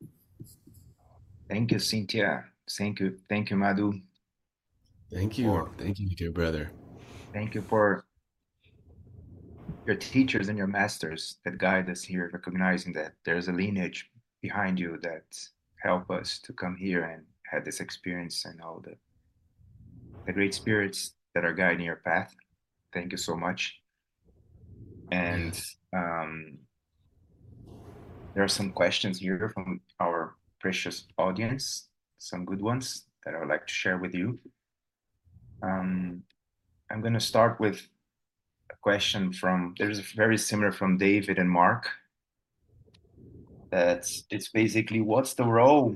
Thank you, Cynthia. Thank you, Madhu. Thank you, dear brother. Thank you for your teachers and your masters that guide us here, recognizing that there's a lineage behind you that help us to come here and have this experience and all the great spirits that are guiding your path. Thank you so much. And there are some questions here from our precious audience, some good ones that I would like to share with you. I'm going to start with a question there's very similar from David and Mark. It's basically, what's the role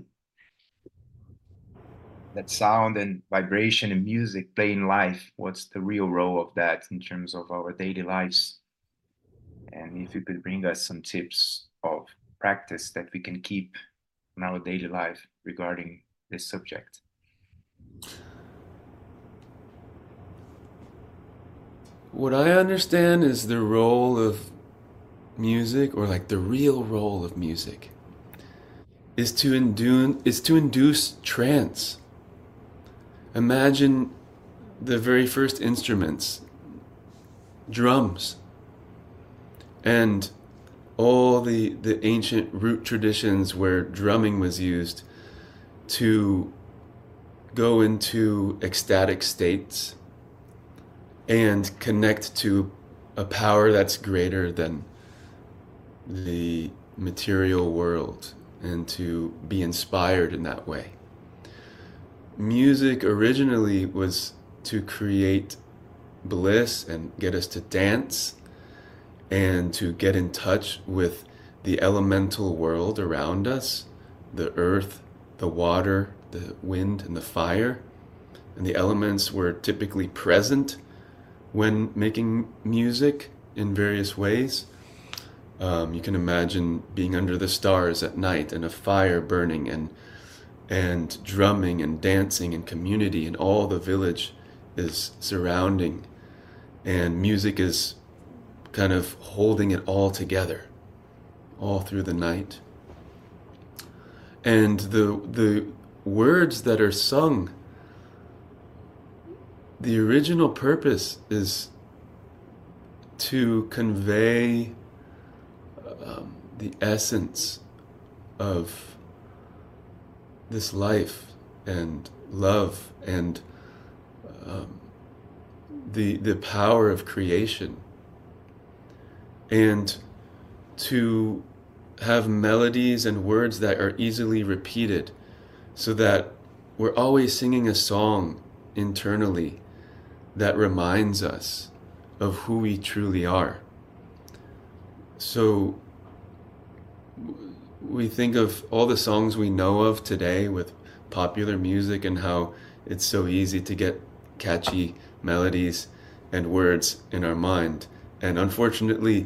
that sound and vibration and music play in life? What's the real role of that in terms of our daily lives? And if you could bring us some tips of practice that we can keep in our daily life regarding this subject. What I understand is the role of music, or like the real role of music, is to induce trance. Imagine the very first instruments, drums, and all the ancient root traditions where drumming was used to go into ecstatic states and connect to a power that's greater than the material world and to be inspired in that way. Music originally was to create bliss and get us to dance and to get in touch with the elemental world around us, the earth, the water, the wind, and the fire. And the elements were typically present when making music in various ways. You can imagine being under the stars at night and a fire burning and drumming and dancing and community, and all the village is surrounding, and music is kind of holding it all together all through the night. And the words that are sung, the original purpose is to convey the essence of this life and love and the power of creation, and to have melodies and words that are easily repeated, so that we're always singing a song internally that reminds us of who we truly are. So we think of all the songs we know of today with popular music and how it's so easy to get catchy melodies and words in our mind. And unfortunately,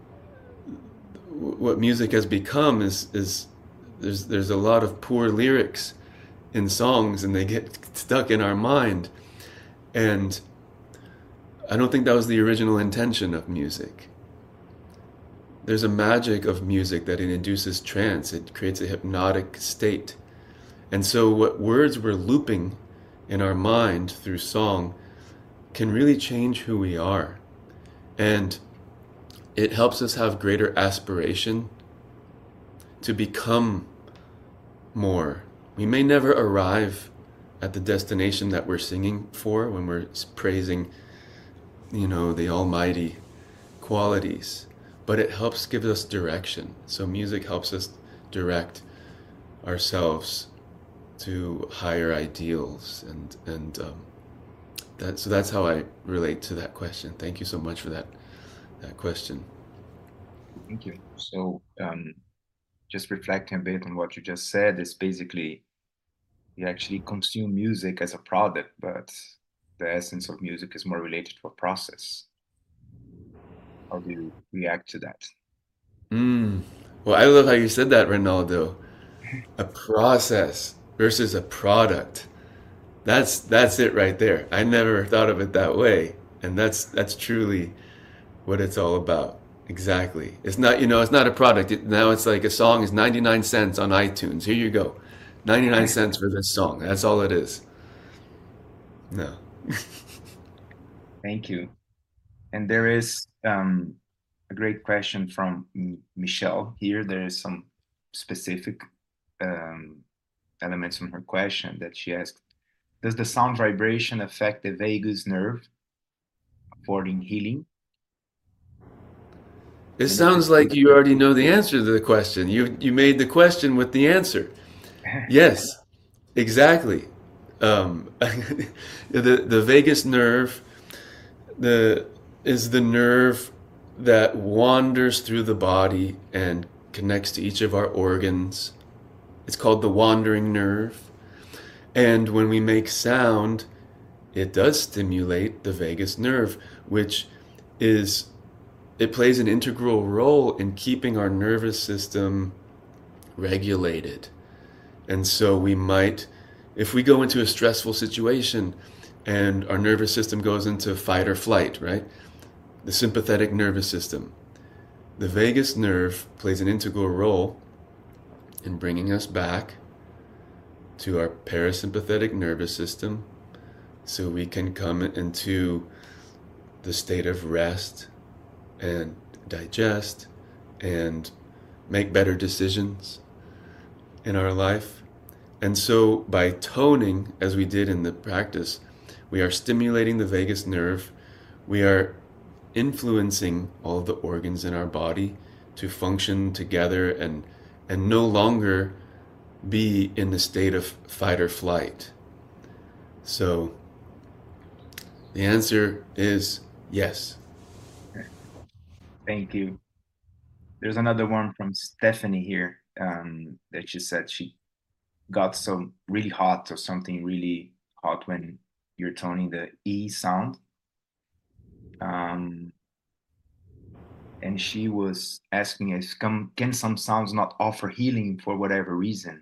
what music has become is there's a lot of poor lyrics in songs, and they get stuck in our mind. And I don't think that was the original intention of music. There's a magic of music that it induces trance. It creates a hypnotic state. And so what words we're looping in our mind through song can really change who we are. And it helps us have greater aspiration to become more. We may never arrive at the destination that we're singing for when we're praising, the almighty qualities, but it helps give us direction. So music helps us direct ourselves to higher ideals, and so that's how I relate to that question. Thank you so much for that question. Thank you. So just reflecting a bit on what you just said, is basically you actually consume music as a product, but the essence of music is more related to a process. How do you react to that? Well, I love how you said that, Ronaldo. A process versus a product. That's it right there. I never thought of it that way, and that's truly what it's all about. Exactly. It's not, it's not a product. Now it's like a song is 99 cents on iTunes. Here you go. 99 cents for this song. That's all it is. No. Thank you. And there is a great question from Michelle here. There is some specific elements from her question that she asked. Does the sound vibration affect the vagus nerve, affording healing? It sounds like you already know the answer to the question. You made the question with the answer. Yes, exactly. The vagus nerve is the nerve that wanders through the body and connects to each of our organs. It's called the wandering nerve. And when we make sound, it does stimulate the vagus nerve, it plays an integral role in keeping our nervous system regulated. And so we might, if we go into a stressful situation and our nervous system goes into fight or flight, right? The sympathetic nervous system. The vagus nerve plays an integral role in bringing us back to our parasympathetic nervous system so we can come into the state of rest and digest and make better decisions in our life. And so by toning, as we did in the practice, we are stimulating the vagus nerve. We are influencing all the organs in our body to function together and and no longer be in the state of fight or flight. So the answer is yes. Thank you. There's another one from Stephanie here, that she said she got some really hot or something really hot when you're toning the E sound. And she was asking us, can some sounds not offer healing for whatever reason?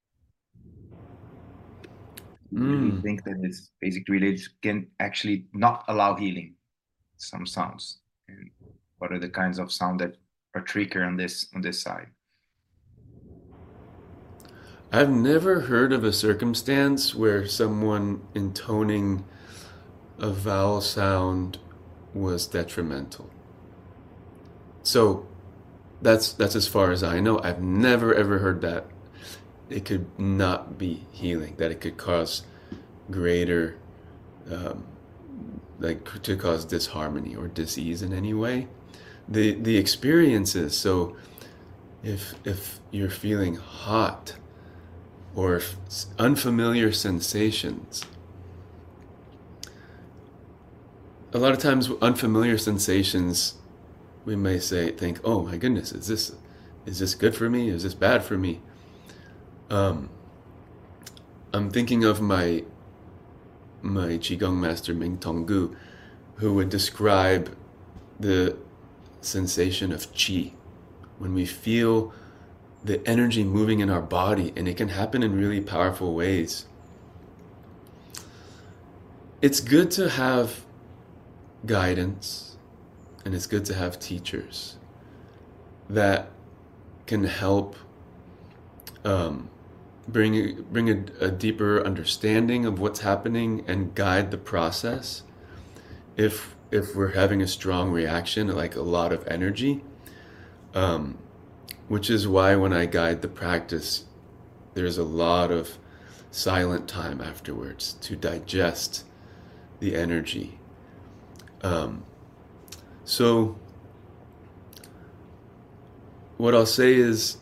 We think that it's basically related, can actually not allow healing, some sounds. And what are the kinds of sound that are trickier on this side? I've never heard of a circumstance where someone intoning a vowel sound was detrimental. So that's as far as I know. I've never ever heard that it could not be healing, that it could cause greater, like to cause disharmony or disease in any way. The experiences. So if you're feeling hot or unfamiliar sensations, a lot of times unfamiliar sensations, we may think, oh my goodness, is this good for me? Is this bad for me? I'm thinking of my Qigong master Ming Tonggu, who would describe the sensation of qi, when we feel the energy moving in our body, and it can happen in really powerful ways. It's good to have guidance, and it's good to have teachers that can help bring a deeper understanding of what's happening and guide the process. If we're having a strong reaction, like a lot of energy, which is why when I guide the practice, there's a lot of silent time afterwards to digest the energy. So what I'll say is,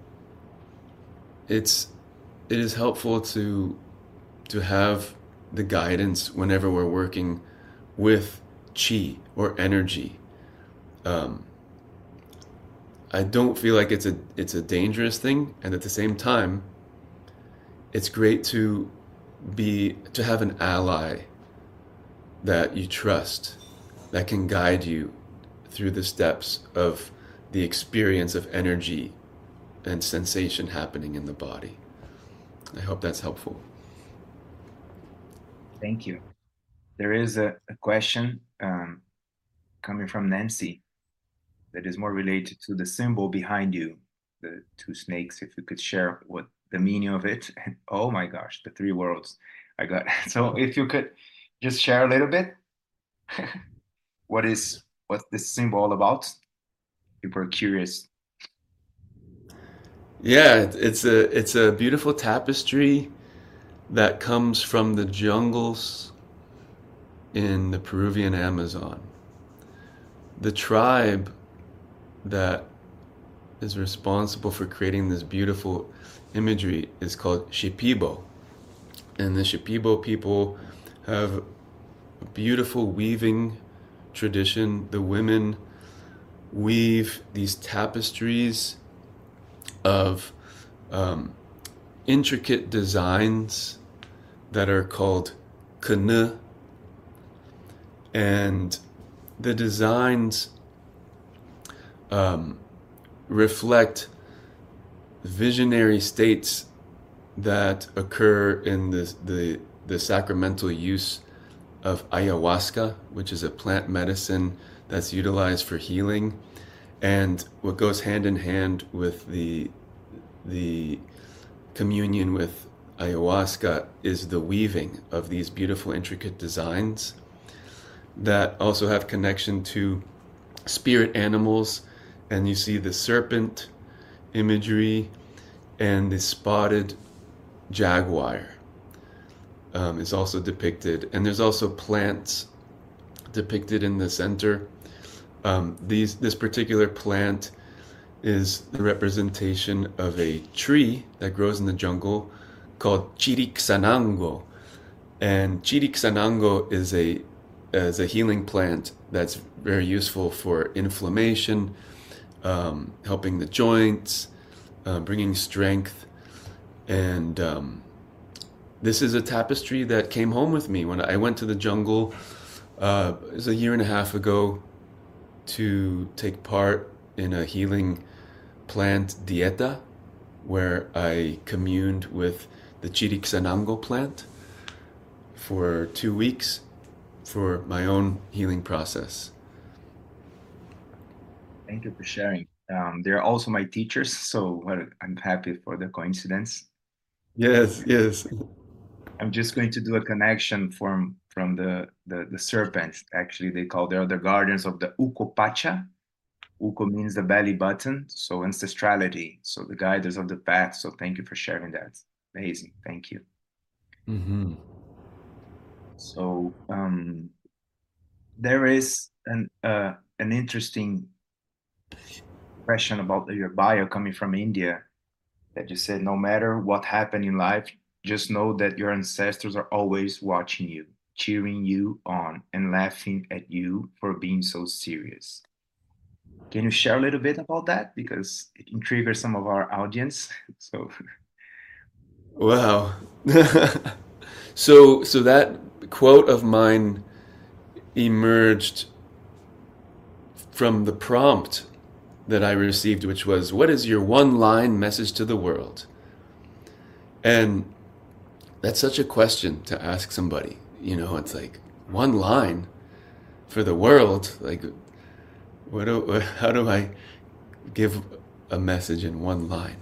it is helpful to have the guidance whenever we're working with qi or energy. I don't feel like it's a dangerous thing, and at the same time, it's great to have an ally that you trust, that can guide you through the steps of the experience of energy and sensation happening in the body. I hope that's helpful. Thank you. There is a question coming from Nancy that is more related to the symbol behind you, the two snakes. If you could share what the meaning of it. Oh my gosh, the three worlds. I got so if you could just share a little bit. What's this symbol all about? People are curious. Yeah, it's a beautiful tapestry that comes from the jungles in the Peruvian Amazon. The tribe that is responsible for creating this beautiful imagery is called Shipibo. And the Shipibo people have a beautiful weaving tradition. The women weave these tapestries of intricate designs that are called kene, and the designs reflect visionary states that occur in the sacramental use of ayahuasca, which is a plant medicine that's utilized for healing. And what goes hand in hand with the communion with ayahuasca is the weaving of these beautiful, intricate designs that also have connection to spirit animals. And you see the serpent imagery, and the spotted jaguar is also depicted. And there's also plants depicted in the center. This particular plant is the representation of a tree that grows in the jungle called Chiricsanango. And Chiricsanango is a healing plant that's very useful for inflammation, helping the joints, bringing strength. And this is a tapestry that came home with me when I went to the jungle. It was a year and a half ago to take part in a healing plant dieta where I communed with the Chiricsanango plant for 2 weeks for my own healing process. Thank you for sharing. They're also my teachers, so I'm happy for the coincidence. Yes, yes. I'm just going to do a connection from the serpents. Actually, they're the guardians of the Ukopacha. Uko means the belly button, so ancestrality, so the guiders of the path. So thank you for sharing that. Amazing, thank you. Mm-hmm. So there is an interesting question about your bio coming from India, that you said no matter what happened in life, just know that your ancestors are always watching you, cheering you on, and laughing at you for being so serious. Can you share a little bit about that? Because it intrigues some of our audience. So Wow. So that quote of mine emerged from the prompt that I received, which was, what is your one-line message to the world? And that's such a question to ask somebody. You know, it's like, one line for the world? Like, how do I give a message in one line?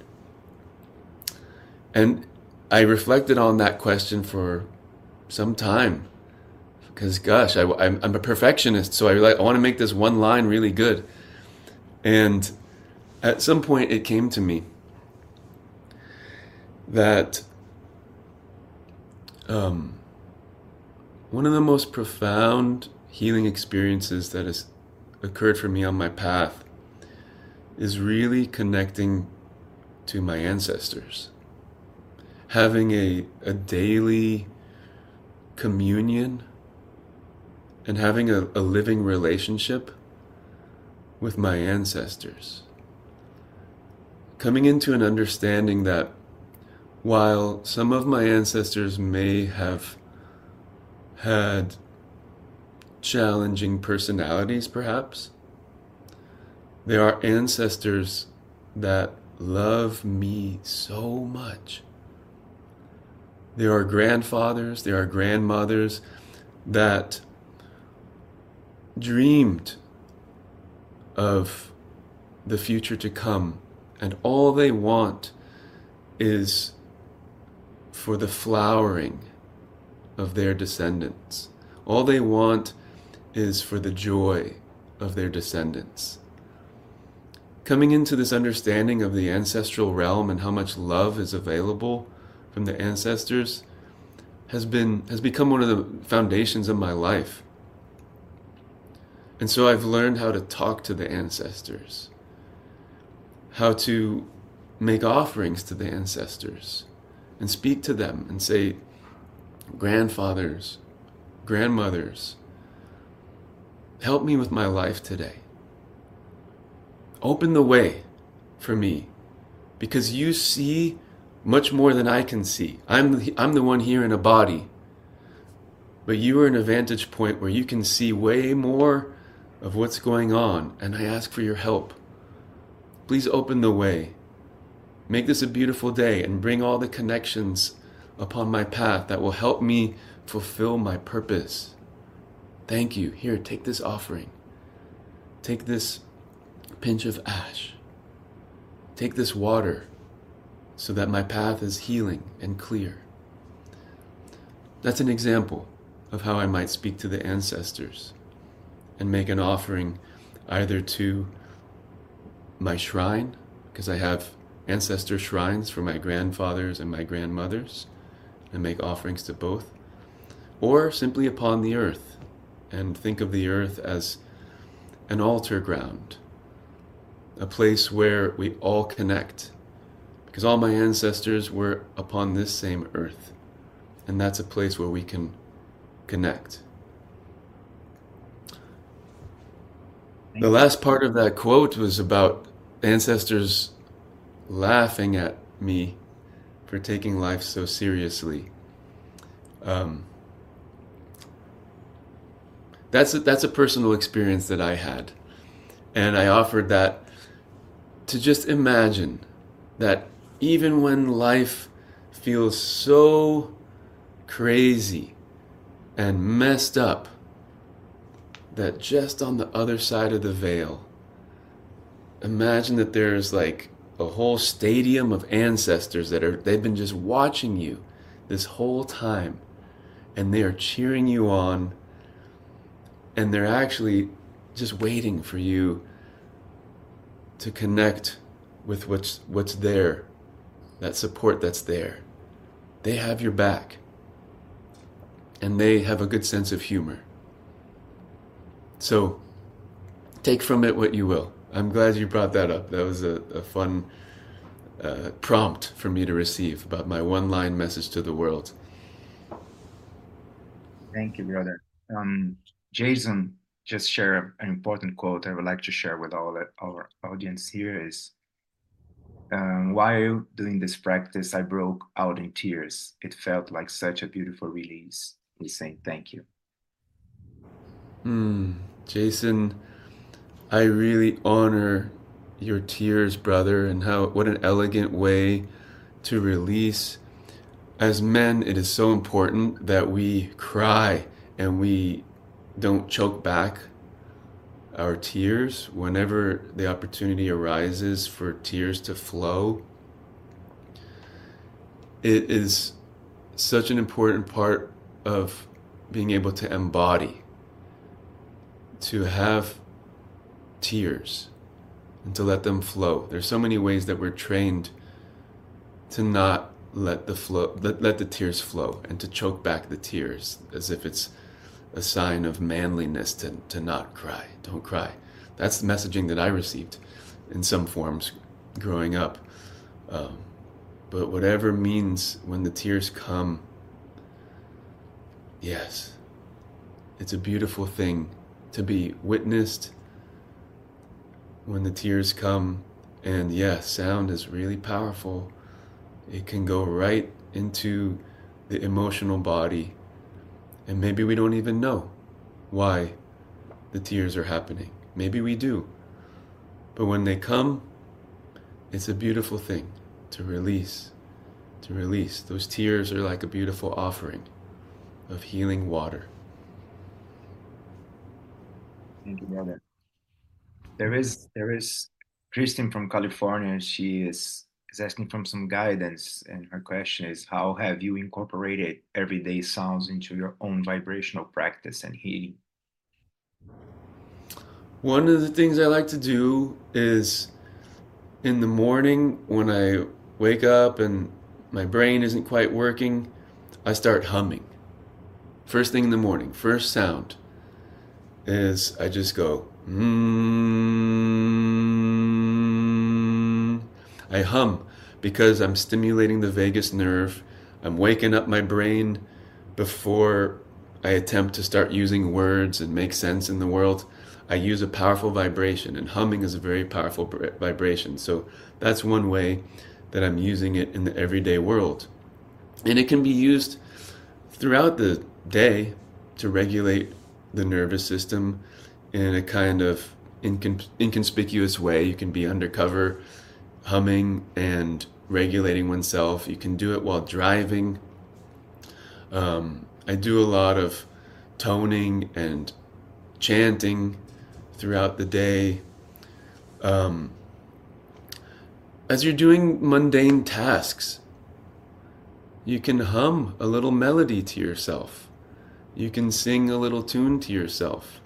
And I reflected on that question for some time, because gosh, I'm a perfectionist, so I want to make this one line really good. And at some point it came to me that one of the most profound healing experiences that has occurred for me on my path is really connecting to my ancestors. Having a daily communion and having a living relationship with my ancestors. Coming into an understanding that while some of my ancestors may have had challenging personalities, perhaps, they are ancestors that love me so much. There are grandfathers, there are grandmothers that dreamed of the future to come, and all they want is for the flowering of their descendants. All they want is for the joy of their descendants. Coming into this understanding of the ancestral realm and how much love is available from the ancestors has become one of the foundations of my life. And so I've learned how to talk to the ancestors, how to make offerings to the ancestors and speak to them and say, grandfathers, grandmothers, help me with my life today. Open the way for me, because you see much more than I can see. I'm the one here in a body, but you are in a vantage point where you can see way more of what's going on, and I ask for your help. Please open the way. Make this a beautiful day and bring all the connections upon my path that will help me fulfill my purpose. Thank you. Here, take this offering. Take this pinch of ash. Take this water so that my path is healing and clear. That's an example of how I might speak to the ancestors and make an offering either to my shrine, because I have ancestor shrines for my grandfathers and my grandmothers, and make offerings to both, or simply upon the earth and think of the earth as an altar ground a place where we all connect, because all my ancestors were upon this same earth, and that's a place where we can connect. The last part of that quote was about ancestors laughing at me for taking life so seriously. That's a personal experience that I had, and I offered that to just imagine that even when life feels so crazy and messed up, that just on the other side of the veil, imagine that there's like a whole stadium of ancestors they've been just watching you this whole time, and they are cheering you on, and they're actually just waiting for you to connect with what's there, that support that's there. They have your back, and they have a good sense of humor. So take from it what you will. I'm glad you brought that up. That was a fun prompt for me to receive about my one-line message to the world. Thank you, brother. Jason just shared an important quote I would like to share with our audience here is, while doing this practice, I broke out in tears. It felt like such a beautiful release. He's saying thank you. Jason, I really honor your tears, brother, and what an elegant way to release. As men, it is so important that we cry and we don't choke back our tears whenever the opportunity arises for tears to flow. It is such an important part of being able to embody, to have tears and to let them flow. There's so many ways that we're trained to not let the tears flow and to choke back the tears as if it's a sign of manliness to not cry. Don't cry. That's the messaging that I received in some forms growing up. But whatever means when the tears come, yes, it's a beautiful thing to be witnessed when the tears come. And yes, sound is really powerful. It can go right into the emotional body, and maybe we don't even know why the tears are happening. Maybe we do. But when they come, it's a beautiful thing to release. Those tears are like a beautiful offering of healing water. Thank you, brother. There is Kristen from California. She is asking for some guidance, and her question is, how have you incorporated everyday sounds into your own vibrational practice and healing? One of the things I like to do is in the morning when I wake up and my brain isn't quite working, I start humming. First thing in the morning, first sound is I just go, I hum because I'm stimulating the vagus nerve. I'm waking up my brain before I attempt to start using words and make sense in the world. I use a powerful vibration, and humming is a very powerful vibration. So that's one way that I'm using it in the everyday world. And it can be used throughout the day to regulate the nervous system in a kind of inconspicuous way. You can be undercover humming and regulating oneself. You can do it while driving. I do a lot of toning and chanting throughout the day. As you're doing mundane tasks, you can hum a little melody to yourself. You can sing a little tune to yourself.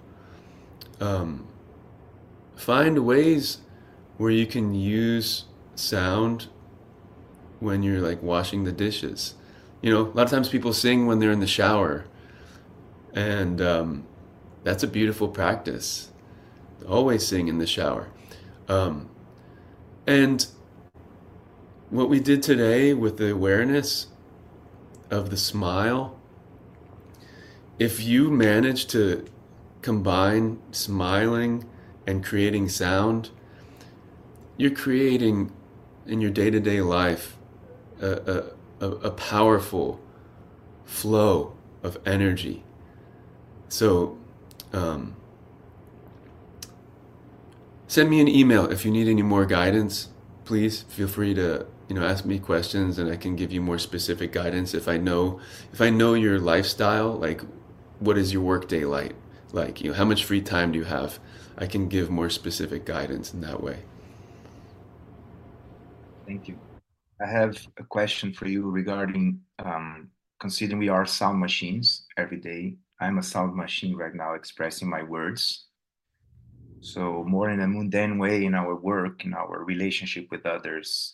Find ways where you can use sound when you're like washing the dishes. You know, a lot of times people sing when they're in the shower, and that's a beautiful practice. Always sing in the shower. And what we did today with the awareness of the smile, if you manage to combine smiling and creating sound, you're creating in your day-to-day life a powerful flow of energy. So send me an email if you need any more guidance. Please feel free to ask me questions, and I can give you more specific guidance if I know your lifestyle, like what is your workday like how much free time do you have. I can give more specific guidance in that way. Thank you. I have a question for you regarding considering we are sound machines every day. I'm a sound machine right now expressing my words. So more in a mundane way in our work, in our relationship with others.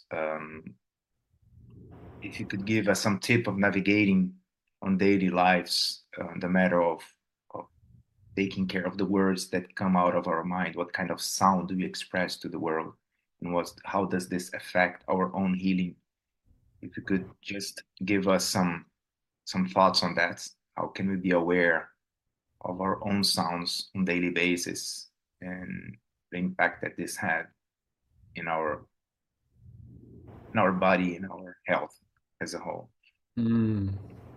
If you could give us some tip of navigating on daily lives, the matter of taking care of the words that come out of our mind, what kind of sound do we express to the world, and how does this affect our own healing? If you could just give us some thoughts on that, how can we be aware of our own sounds on daily basis and the impact that this had in our body, in our health as a whole? Mm.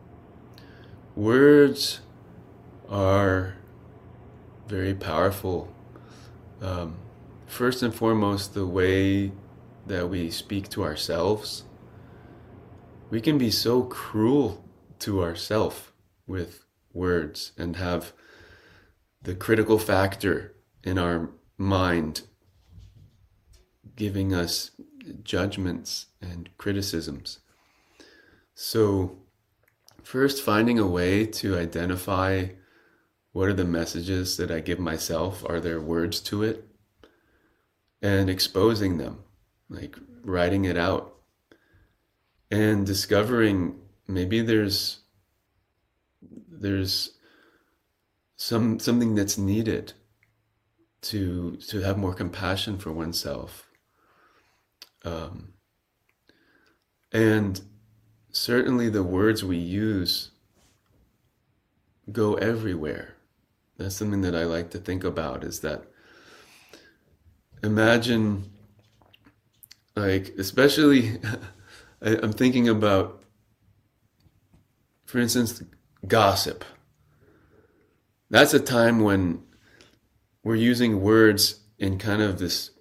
Words are very powerful. Um, First and foremost, the way that we speak to ourselves. We can be so cruel to ourselves with words and have the critical factor in our mind giving us judgments and criticisms. So, first, finding a way to identify what are the messages that I give myself, are there words to it, and exposing them, like writing it out, and discovering maybe there's something that's needed to have more compassion for oneself. And certainly the words we use go everywhere. That's something that I like to think about, is that imagine, like, especially I'm thinking about, for instance, gossip. That's a time when we're using words in kind of this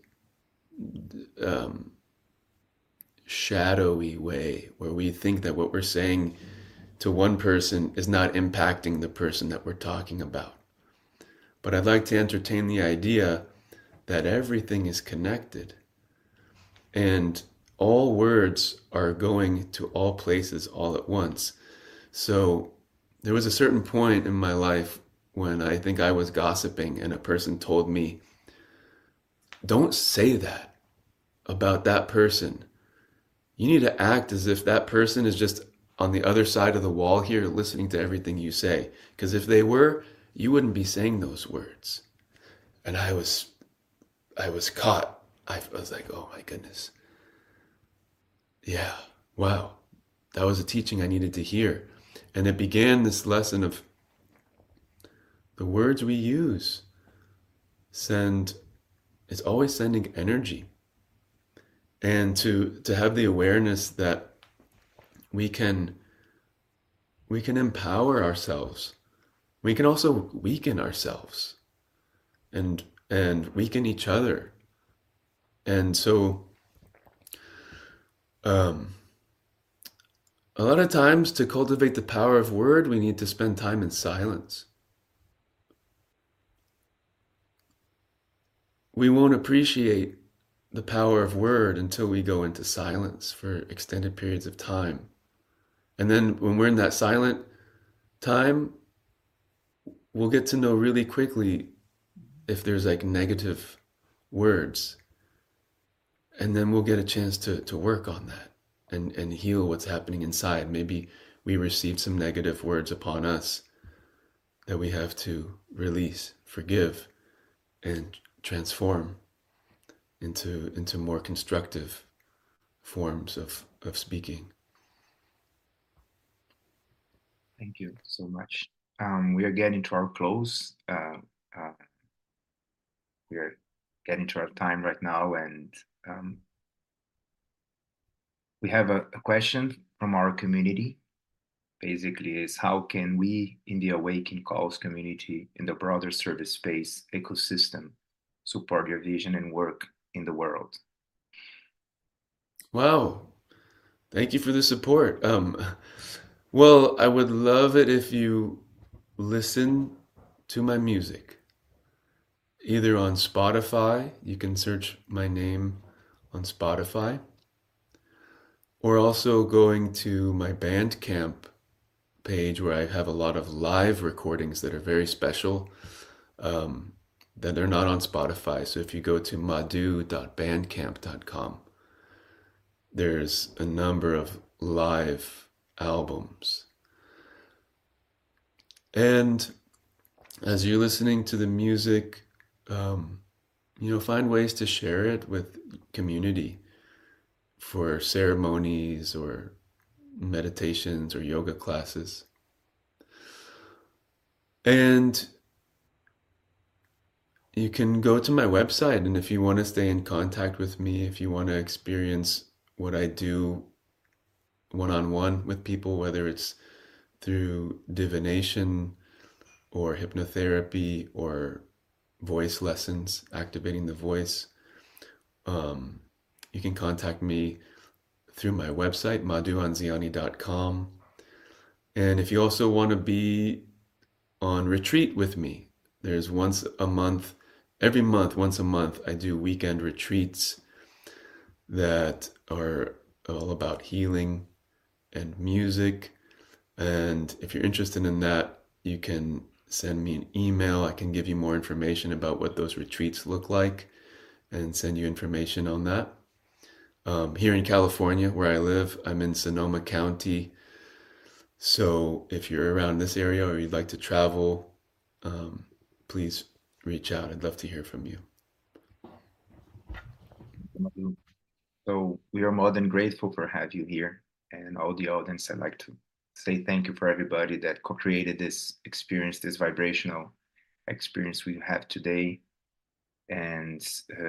shadowy way, where we think that what we're saying to one person is not impacting the person that we're talking about. But I'd like to entertain the idea that everything is connected, and all words are going to all places all at once. So there was a certain point in my life when I think I was gossiping, and a person told me, don't say that about that person. You need to act as if that person is just on the other side of the wall here listening to everything you say. Because if they were, you wouldn't be saying those words. And I was caught. I was like, oh my goodness. Yeah, wow. That was a teaching I needed to hear. And it began this lesson of the words we use it's always sending energy. And to have the awareness that we can empower ourselves. We can also weaken ourselves and weaken each other. And so a lot of times, to cultivate the power of word, we need to spend time in silence. We won't appreciate the power of word until we go into silence for extended periods of time. And then when we're in that silent time, we'll get to know really quickly if there's like negative words. And then we'll get a chance to work on that and heal what's happening inside. Maybe we received some negative words upon us that we have to release, forgive, and transform. into more constructive forms of speaking. Thank you so much. We are getting to our close. We are getting to our time right now, and we have a question from our community. Basically, is how can we in the Awaken Calls community in the broader service space ecosystem support your vision and work in the world? Wow. Thank you for the support. Well, I would love it if you listen to my music, either on Spotify. You can search my name on Spotify, or also going to my Bandcamp page where I have a lot of live recordings that are very special, that are not on Spotify. So if you go to madhu.bandcamp.com, there's a number of live albums. And as you're listening to the music, find ways to share it with community for ceremonies or meditations or yoga classes. And you can go to my website, and if you want to stay in contact with me, if you want to experience what I do one-on-one with people, whether it's through divination or hypnotherapy or voice lessons, activating the voice, you can contact me through my website, madhuanziani.com. And if you also want to be on retreat with me, there's once a month, once a month, I do weekend retreats that are all about healing and music. And if you're interested in that, you can send me an email. I can give you more information about what those retreats look like and send you information on that. Here in California, where I live, I'm in Sonoma County. So if you're around this area or you'd like to travel, please reach out. I'd love to hear from you. So we are more than grateful for have you here, and all the audience. I'd like to say thank you for everybody that co-created this experience, this vibrational experience we have today. And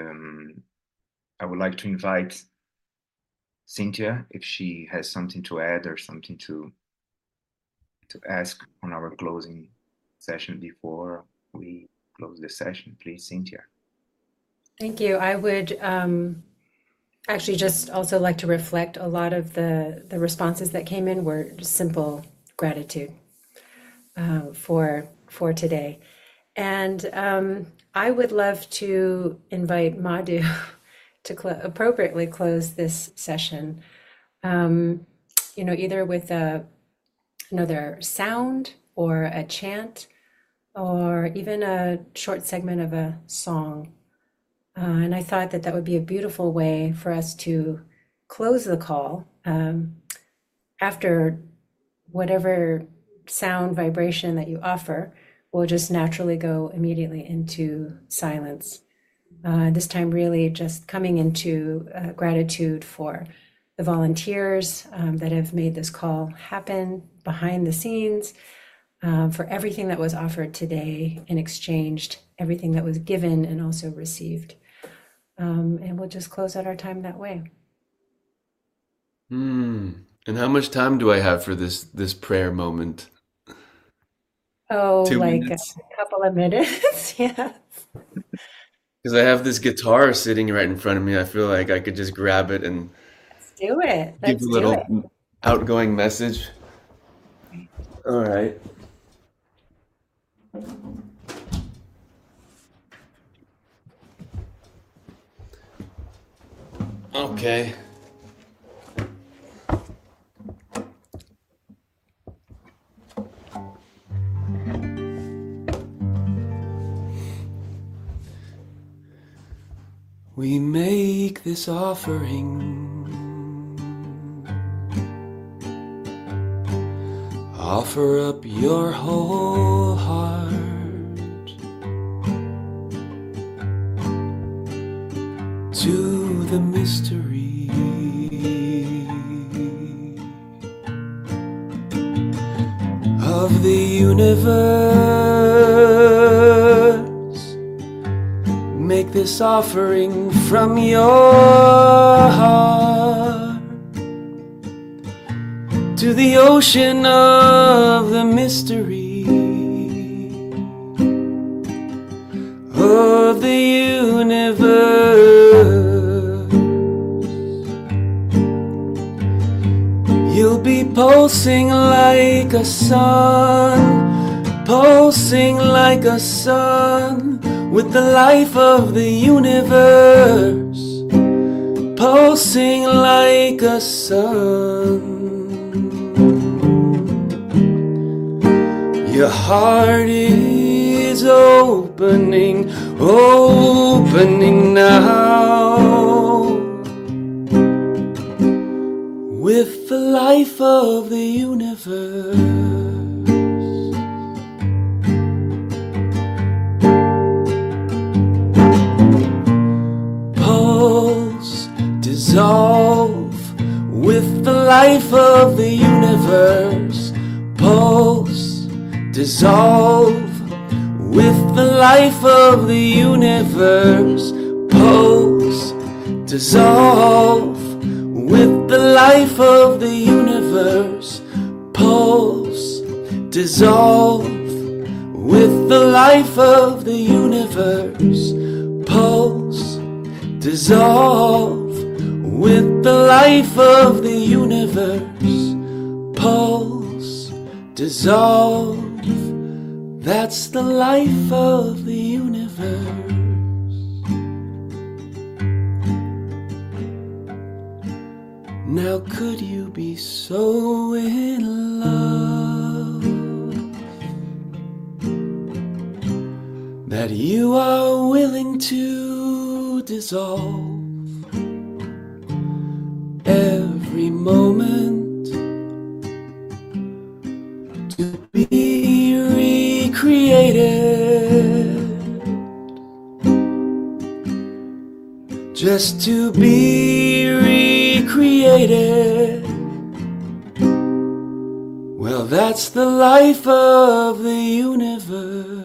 I would like to invite Cynthia if she has something to add or something to ask on our closing session before we close the session. Please, Cynthia. Thank you. I would actually just also like to reflect a lot of the responses that came in were simple gratitude for today. And I would love to invite Madhu to appropriately close this session, either with another sound or a chant or even a short segment of a song. And I thought that would be a beautiful way for us to close the call after whatever sound vibration that you offer. We'll just naturally go immediately into silence. This time really just coming into gratitude for the volunteers that have made this call happen behind the scenes, for everything that was offered today and exchanged, everything that was given and also received. And we'll just close out our time that way. And how much time do I have for this prayer moment? Oh, 2 like minutes? a couple of minutes. Yeah. Because I have this guitar sitting right in front of me. I feel like I could just grab it and Let's do it. give Let's a do little it. outgoing message. All right. Okay. We make this offering. Offer up your whole heart to the mystery of the universe. Make this offering from your heart to the ocean of the mystery of the universe. You'll be pulsing like a sun, pulsing like a sun, with the life of the universe, pulsing like a sun. Your heart is opening, opening now, with the life of the universe. Pulse, dissolve, with the life of the universe. Pulse, dissolve, with the life of the universe. Pulse, dissolve, with the life of the universe. Pulse, dissolve, with the life of the universe. Pulse, dissolve, with the life of the universe. Pulse, dissolve, that's the life of the universe. Now could you be so in love that you are willing to dissolve every moment to be recreated, just to be recreated? Well, that's the life of the universe.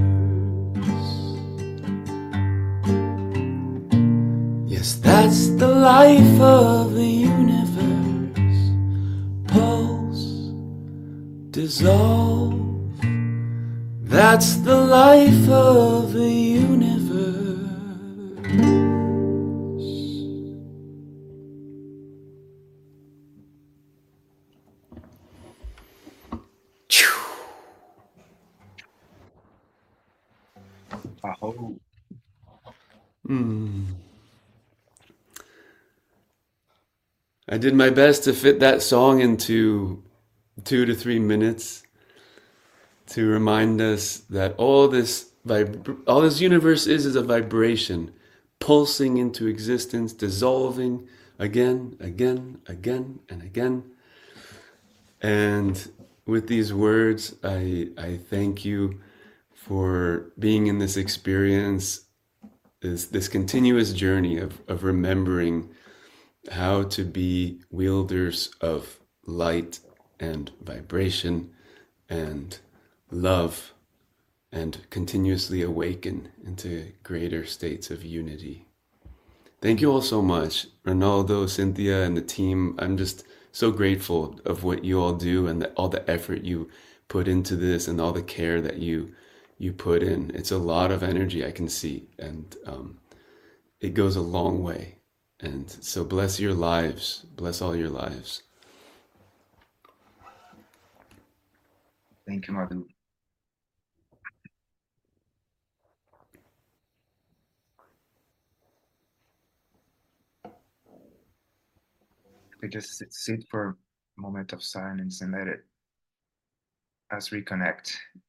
Yes, that's the life of the universe. Pulse, dissolve, that's the life of the universe. Aho. I did my best to fit that song into 2 to 3 minutes to remind us that all this universe is a vibration pulsing into existence, dissolving again, again, again, and again. And with these words, I thank you for being in this experience, this continuous journey of remembering how to be wielders of light and vibration and love, and continuously awaken into greater states of unity. Thank you all so much, Ronaldo, Cynthia, and the team. I'm just so grateful of what you all do and all the effort you put into this and all the care that you put in. It's a lot of energy I can see, and it goes a long way. And so bless your lives, bless all your lives. Thank you, Madhu. We just sit for a moment of silence and let us reconnect